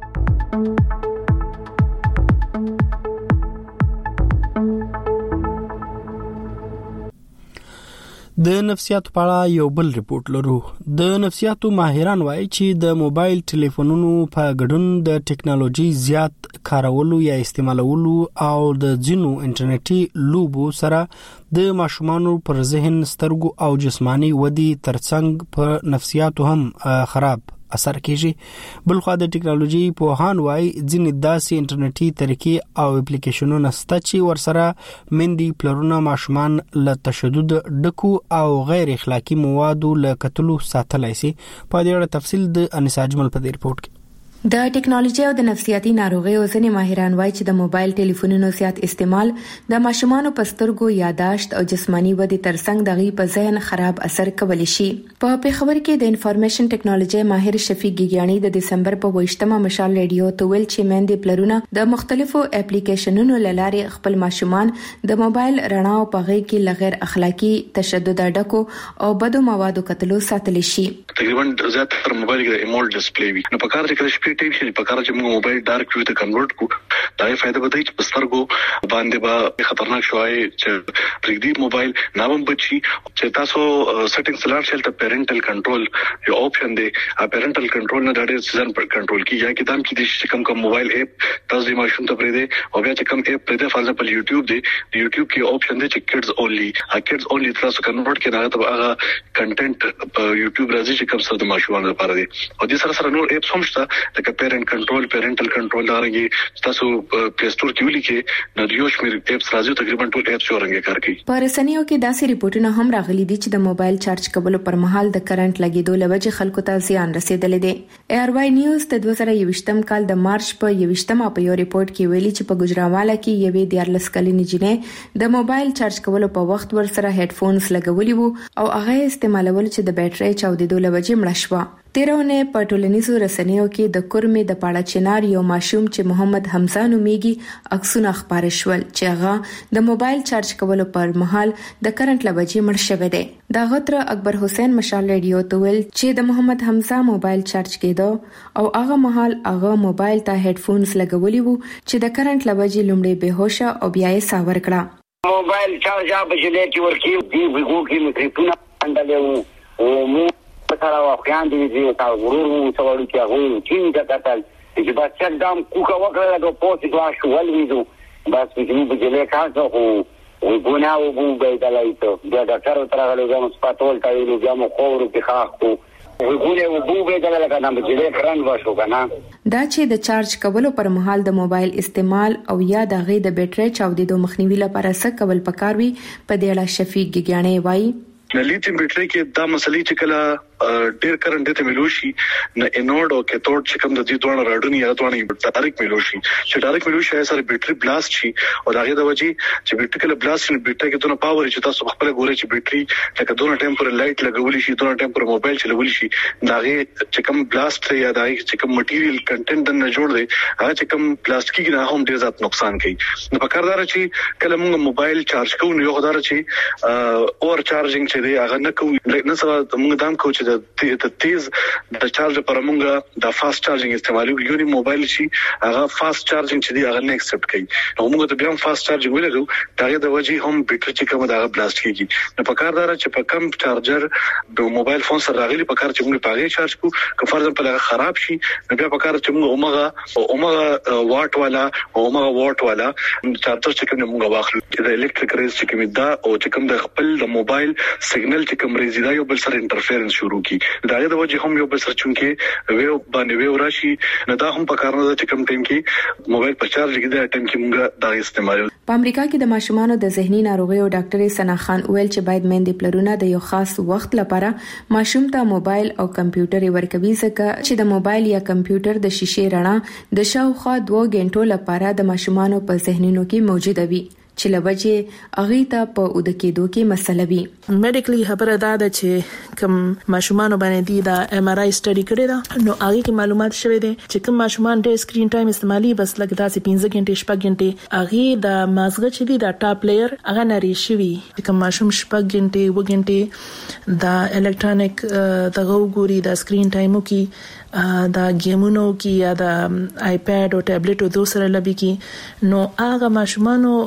د نفسیاتو په اړه یو بل ریپورت لرو. د نفسیاتو ماهران وایي چې د موبایل ټلیفونونو په ګډون د ټیکنالوژي زیات کارولو یا استعمالولو او د ځینو انټرنیټي لوبو سره د ماشومانو پر ذهن، سترګو او جسمانی ودی ترڅنګ په نفسیاتو هم خراب اثر کیږي. بلخو د ټیکنالوژي په هان وای ځینې داسې انټرنیټي طریقې او اپلیکیشنونه سته چې ورسره مندي پلرونه ماشومان له تشدد ډکو او غیر اخلاقی موادو له کتلو ساتلای شي. په دې اړه تفصیل د انیس اجمل په دې ریپورت کې. د ټیکنالوژي او د نفسیاتي ناروغیو ځینې ماهران وایي چې د موبایل ټلیفونونو زیات استعمال د ماشومانو په سترګو، یاداشت او جسمانی ودې ترڅنګ د غي په ذهن خراب اثر کولی شي. په پیښور کې د انفارمیشن ټیکنالوژي ماهر شفیق ګیګیانی د دسمبر په 28مه مشال ریډیو ته ویل چې مندي پلرونه د مختلفو اپلیکیشنونو لارې خپل ماشومان د موبایل رڼا او پغې کې لغیر اخلاقی تشدد ډکو او بدو موادو کتلو ساتل شي. تقریبا زیاتره موبایل کې د ایمول ډسپلی وي، نو په کار کې ټیپ شي په کار چې موږ موبایل ډارک ویو ته کنورټ کو، دا یې فائدہ به دی چې پسترګو باندې به خطرناک شوی چې پرېږدي موبایل نامم بچي. چې تاسو سیټینګز لار شل ته پیرنټل کنټرول یو آپشن دی، پیرنټل کنټرول نه ډاډه سیزن پر کنټرول کی یا کې دام کې د کوم موبایل اپ تاسو د ماشوم ته پرې دی او بیا چې کوم اپ پرې دی، فار ایگزامپل یوټیوب دی، د یوټیوب کې آپشن دی چې کډز اونلی تاسو کنورټ کړئ دا ته هغه کنټینټ په یوټیوب راځي چې کوم څه د ماشومان لپاره دی. او د سره نور اپس هم شته لکه پیرنټل کنټرول دغه تاسو پلی سٹور کې ولیکئ نو د یو شمېر اپس راځي، تقریبا ټول اپس ورنګ کار کوي. په رسنیو کې داسې ریپورتونه هم راغلي دي چې د موبایل چارج کولو پر مهال د کرنٹ لګیدو لوجه خلکو ته زیان رسیدلې دي. ایر وای نیوز د 2021م کال د مارچ په 21مه په یو ریپورت کې ویلي چې په ګجراواله کې یوې 14 کلنې جنې د موبایل چارج کولو په وخت ورسره هډ فونز لګولي وو او هغه استعمالول چې د بیټرۍ چاودېدو لوجه مړه شوه. تیرونه په ټولنیزو رسنیو کې د کورمې د پاړه چنار یو ماشوم چې محمد حمزه نومیږي عکسونه خبره شول چې هغه د موبایل چارج کولو پر مهال د کرنٹ لوجه مړ شوی دی. دا غتر اکبر حسین مشال ریډیو ته ویل چې د محمد حمزه موبایل چارج کېدو او هغه مهال هغه موبایل ته هډ فونز لګولي وو چې د کرنٹ لوجه لومړی بهوشه او بیا یې ساور کړه. موبایل چارج په جلې کې ورکی دی وګو کې مکرپونه اندلې او مو سره واقعان دي چې تا ورور څوړو کې هغه ټینګه کتل چې بس څنګه کوکا وکړه دا پوسټ واښو ولویدو بس چې په جلې کاڅو او ګونا او بو بدلای ته دا ډاکټر تر هغه له سپاتول ته ویلو بیا مو خورو کې خاخو ګونا او بو بدلای لکه نام جلې کرن واشو کنه. دا چې د چارج کولو پر مهال د موبایل استعمال او یا د غي د بیټرۍ چاودېدو مخنیوي لپاره څه کول پکار وي، په دې اړه شفیق ګیګیانی وایي. لیتیم بیټری کې دا مسلې چې کله ډیر کرنٹ ته ملوشي نه انوډ او کیتود چې کوم د دې دوه راډونی یا دوه ډایرکټ ملوشي چې ډایرکټ ملوشي سره بیټری بلاست شي او داغه د وجې چې بیټری کله بلاست شي بیټری کې دونه پاور چې تاسو خپل ګوري چې بیټری لکه دونه ټیمپر لایټ لګولې شي، دونه ټیمپر موبایل چلولې شي، داغه چې کوم بلاست یا داغه چې کوم مټیریل کنټینټ نه جوړ دی هغه چې کوم پلاستیکي نه هم ډیر زیات نقصان کوي. نو په کار دار چې کله موږ موبایل چارج کوو نو یو خدای چې اور چارجینګ چې دی هغه نه کوو، نه سره موږ دام کوو چې د تیز د چارج پر موږ د فاست چارجینګ استعمالو یو موبایل شي هغه فاست چارجینګ چې دی هغه نه ایکسپټ کوي. نو موږ ته بیا فاست چارجینګ ولرو داغه د وجې هم بیټری چې کوم داغه بلاست کیږي. نو په کار دار چې په کم چارجر د موبایل فون سره راغلي په کار چې موږ پاغه چارج کو که فرض په لغه خراب شي نو بیا په کار چې موږ اومغه واټ والا اومغه واټ والا چارجر چې کوم موږ واخلو د الکتریک ریز چې کوم دا او چې کوم د خپل د موبایل سیګنل چې کوم ریز دا یو بل سره انټرفیرنس شروع کی دا د وجه هم یو بل سره چونکه ویو باندې ویو راشي نه دا هم په کار نه چې کوم ټیم کې موبایل په چارج کې دا ټیم کې موږ دا استعمال. په امریکا کې د ماشومانو د ذهني ناروغیو ډاکټر سنا خان ویل چې باید مندي پلرونه د یو خاص وخت لپاره ماشوم ته موبایل او کمپیوټر ورکوي ځکه چې د موبایل یا کمپیوټر د شیشې رڼا د شاوخوا 2 غنټو لپاره د ماشومانو په ذهنونو کې موجوده وي چې لوجه اغه ته په ود کېدو کې مسله وي. میډیکلی خبره ده چې کوم ماشومان باندې دي دا ام ار آی سټډي کړی دا نو هغه کې معلومات شوه دي چې کوم ماشومان ډېر سکرین ټایم استعمالي بس لکه تاسو 15 غنټې شپږ غنټې هغه د مازغه چې دي دا ټاپ لیئر هغه نری شوی کوم ماشوم شپږ غنټې و غنټې دا الکترونیک دغه ګوري دا سکرین ټایمو کې دا گیمونو کې یا دا آیپاد او ټابلیټ او دوسره لبي کې نو هغه ماشومانو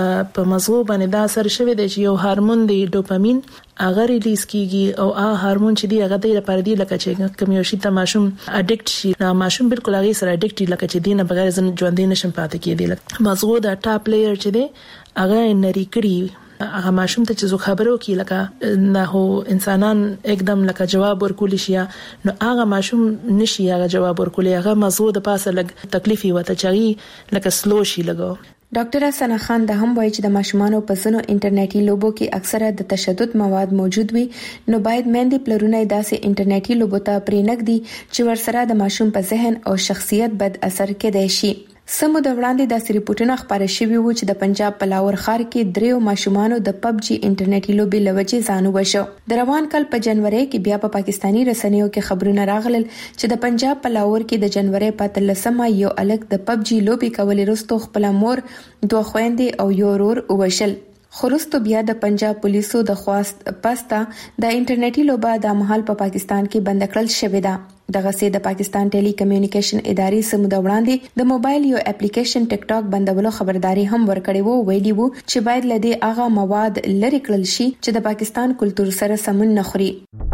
په مزغو باندې دا اثر شوی دی چې یو هورمون دی ډوپامین هغه ریلیز کیږي او هغه هورمون چې دی هغه د لپاره دی لکه چې کوم یو شی ته ماشوم اډیکټ شي نو ماشوم بالکل هغه سره اډیکټ لکه چې دینه بغیر ژوندې نشم پاتې کېدی مزغو د ټاپ لییر چې دی هغه نری کړی هغه ماشوم ته چې زو خبرو کې لکه نه هو انسانان एकदम لکه جواب ورکول شي نو هغه ماشوم نشي هغه جواب ورکول هغه مزغو د پاسه لګ تکلیفي وته چغي لکه سلو شي لګو ډاکټر حسن خان د هم وایي چې د ماشومانو په ځینو انټرنیټي لوبو کې اکثره د تشدد مواد موجود وي نو باید میندې پلرونه داسې انټرنیټي لوبو ته پرېنګ دي چې ورسره د ماشوم په ذهن او شخصیت بد اثر کېدای شي سمو د وړاندې د ریپورتونو خبره شوی و چې د پنجاب په لاهور ښار کې دریو ماشومانو د PUBG انټرنیټي لوبي لوجه ځانو وشو د روان کال په جنوري کې بیا په پاکستانی رسنیو کې خبرونه راغلل چې د پنجاب په لاهور کې د جنوري په 13مه یو الګ د PUBG لوبي کولې وروسته خپل مور دوه خويندې او یو ورور وشل خورستو بیا د پنجاب پولیسو د خواست پستا د انټرنیټي لوبه د محل په پاکستان کې بند کړل شوې ده دغه سي د پاکستان ټيلي کمیونیکیشن ادارې سمو د وړاندې د موبایل یو اپلیکیشن ټیک ټاک بندولو خبرداري هم ورکړې وو ویلي وو چې باید لدی اغه مواد لری کړل شي چې د پاکستان کلچر سره سمون نخري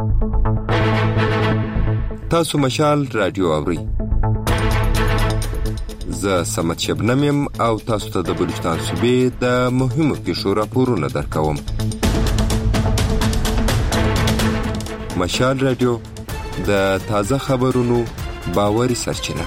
تاسو مشال رادیو اوري زه سمت شبنم او تاسو ته د بلوچستان صوبې د مهمو پیښو راپورونه درکوم مشال رادیو د تازه خبرونو باوري سرچینه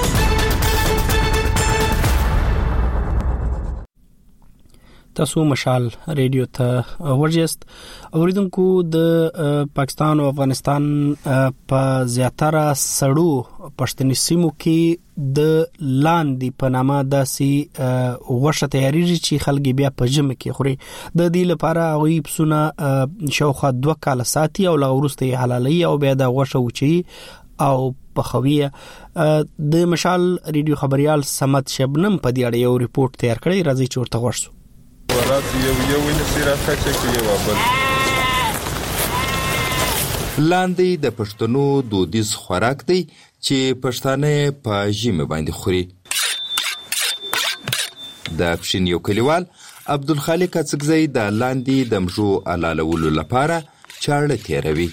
تاسو مشال ریډیو ته ورجست اوریدونکو د پاکستان او افغانستان په زیاتره سړو پښتني سیمو کې د لاندې په نامه داسي غوښه تیاریږي چې خلک بیا په جمع کې خوري د دې لپاره غوي پسونه شاوخوا 2 کال ساتي او لغورسته حلالي او بیا د غوښه وچی او پخویه د مشال ریډیو خبريال سمت شبنم په دې اړه یو ریپورت تیار کړی راځي چې ورته ورسو لاندې د پښتنو دودیز خوراک دی چې پښتانه په ژمي باندې خوري د پښین یو کلیوال عبدالخالق اڅکزی د لاندې د مجو علالولو لپاره چاړه تیروي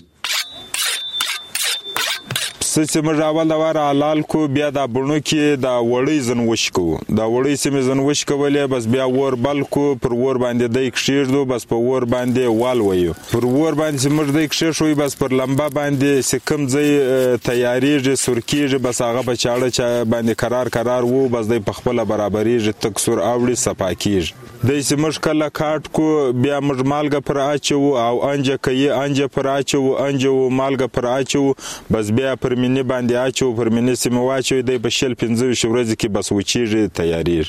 چې موږ اول دا واره حلال کو بیا دا بڼو کې دا وړي زنوش کو دا وړي سیمه زنوش کولې بس بیا ور بل کو پر ور باندې دای کښیردو بس په ور باندې وال وایو پر ور باندې موږ دای کښې شوې بس پر لمبا باندې سکم ځای تیاریږي سرکیږي بس هغه بچاړه باندې قرار وو بس دای په خپل برابرېږي تک سر اوړي صفاکیږي دای سیمه کله کاټ کو بیا موږ مالګه پر اچو او انجه کوي انجه پر اچو انجه مالګه پر اچو بس بیا پر منی باندې اچو پر منی سیمه واچو د بشل 15 ورځې کې بس وچیږي تیاریږي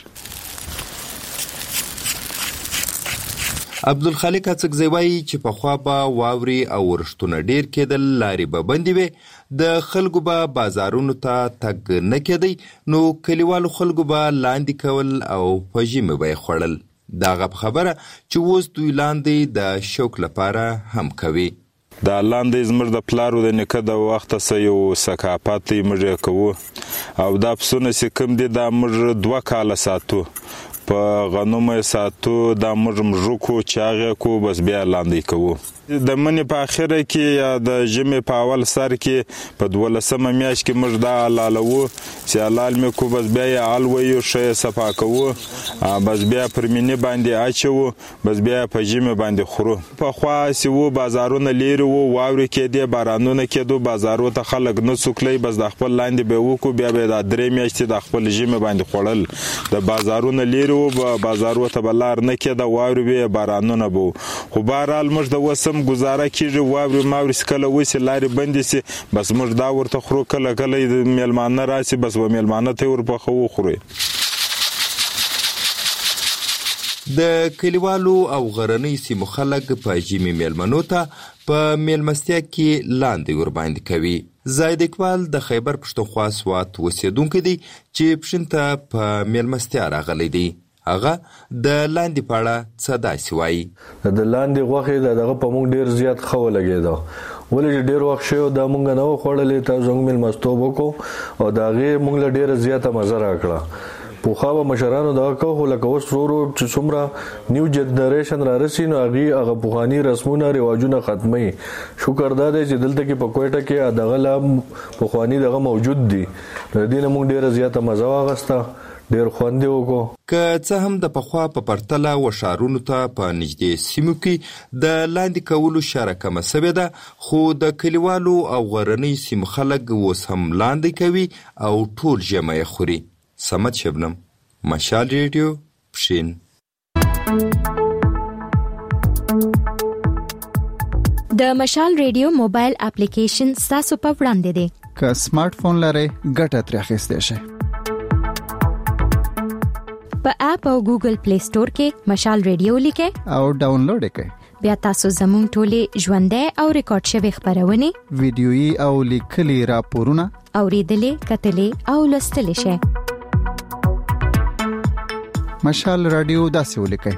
عبدالخالق اڅکزی وایي چې په خوا به واوري او ورښتونه ډیر کېدل لارې به بندې وي د خلکو به بازارونو ته تګ نه کېدی نو کلیوالو خلکو به لاندې کول او په ژمي به یې خوړل دغه خبره چې اوس دوی لاندې د شوق لپاره هم کوي دا لاندې زموږ د پلارو د نیکه د وخته سه یو ثقافت موږ کوو او دا پسونه چې کوم دي دا موږ 2 کاله ساتو په غنمو ساتو دا موږ مژوکو چاغه کو بس بیا لاندې کوو د منی په اخره کې یا د ژمي په اول سر کې په 12مه میاشت کې موږ دا حلالو چې حلال مې کو بس بیا یې الویو شی صفا کوو بس بیا پر منی باندې اچو بس بیا په ژمي باندې خورو په خوا سی وو بازارونه لري وو واوري کې دی بارانونه کېدو بازارو ته خلک نه څوکلې بس د خپل لاندې به وکو بیا به د 3 میاشتې د خپل ژمي باندې خورل د بازارونه لري وو بازارو ته بلار نه کېده واوري به بارانونه بو خو بهرحال موږ د وسم گزاره کیږي واوري ماوري کله وسی لاري بندې سي بس موږ دا ورته خورو کله کله د میلمانه راسي بس و میلمانه ته ورپخو خوري د کلیوالو او غرنۍ سیمو خلک په ژمي میلمنو ته په میلمستیا کې لاندې ور باندې کوي زاید اقبال د خیبر پښتونخوا سوات اوسیدونکی دی چې پښین ته په میلمستیا راغلی دی هغه د لاندې پاړه څه داسې وایي د لاندې غوښې دغه په موږ ډیر زیات خو لګیدو ولې ډیر وخت شو دا موږ نه خوړلې تاسو موږ ملمستوب وکړو او دا غي موږ له ډیر زیاته مزه راکړه خو مشرانو دا کوه لکه اوس ورو چې څومره نیو جنریشن را رسي نو هغه پخوانی رسمونه رواجونه ختمي. شکر دا دی چې دلته کې په کوټه کې دغه لا پخوانی دغه موجود دي. د دې نه موږ ډیره زیاته مزه واغسته، ډیر خوند وکړو. که څه هم د پخوا په پرتله وشارونو ته په نږدې سیمو کې د لاندې کولو شاره کمه سوې ده، خو د کلیوالو او غرنۍ سیمو خلک اوس هم لاندې کوي او ټول ژمی یې خوري. صمد شبنم، مشال ریډیو، پښین. د مشال ریډیو موبایل اپلیکیشن تاسو په وړاندې دی. که سمارټ فون لرئ ګټه ترې اخیستی شئ. په اپ او ګوګل پلی سٹور کې مشال ریډیو لیکئ او ډاونلوډ کړئ. بیا تاسو زموږ ټولې ژوندۍ او ریکارډ شوی خبرونه، ویډیويي او لیکلي راپورونه اوریدلې، کتلې او لوستلې شئ. مشال رادیو داسې ولیکئ: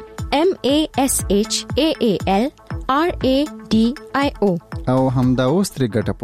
MASHAAL RADIO او همدا اوس ترې ګټه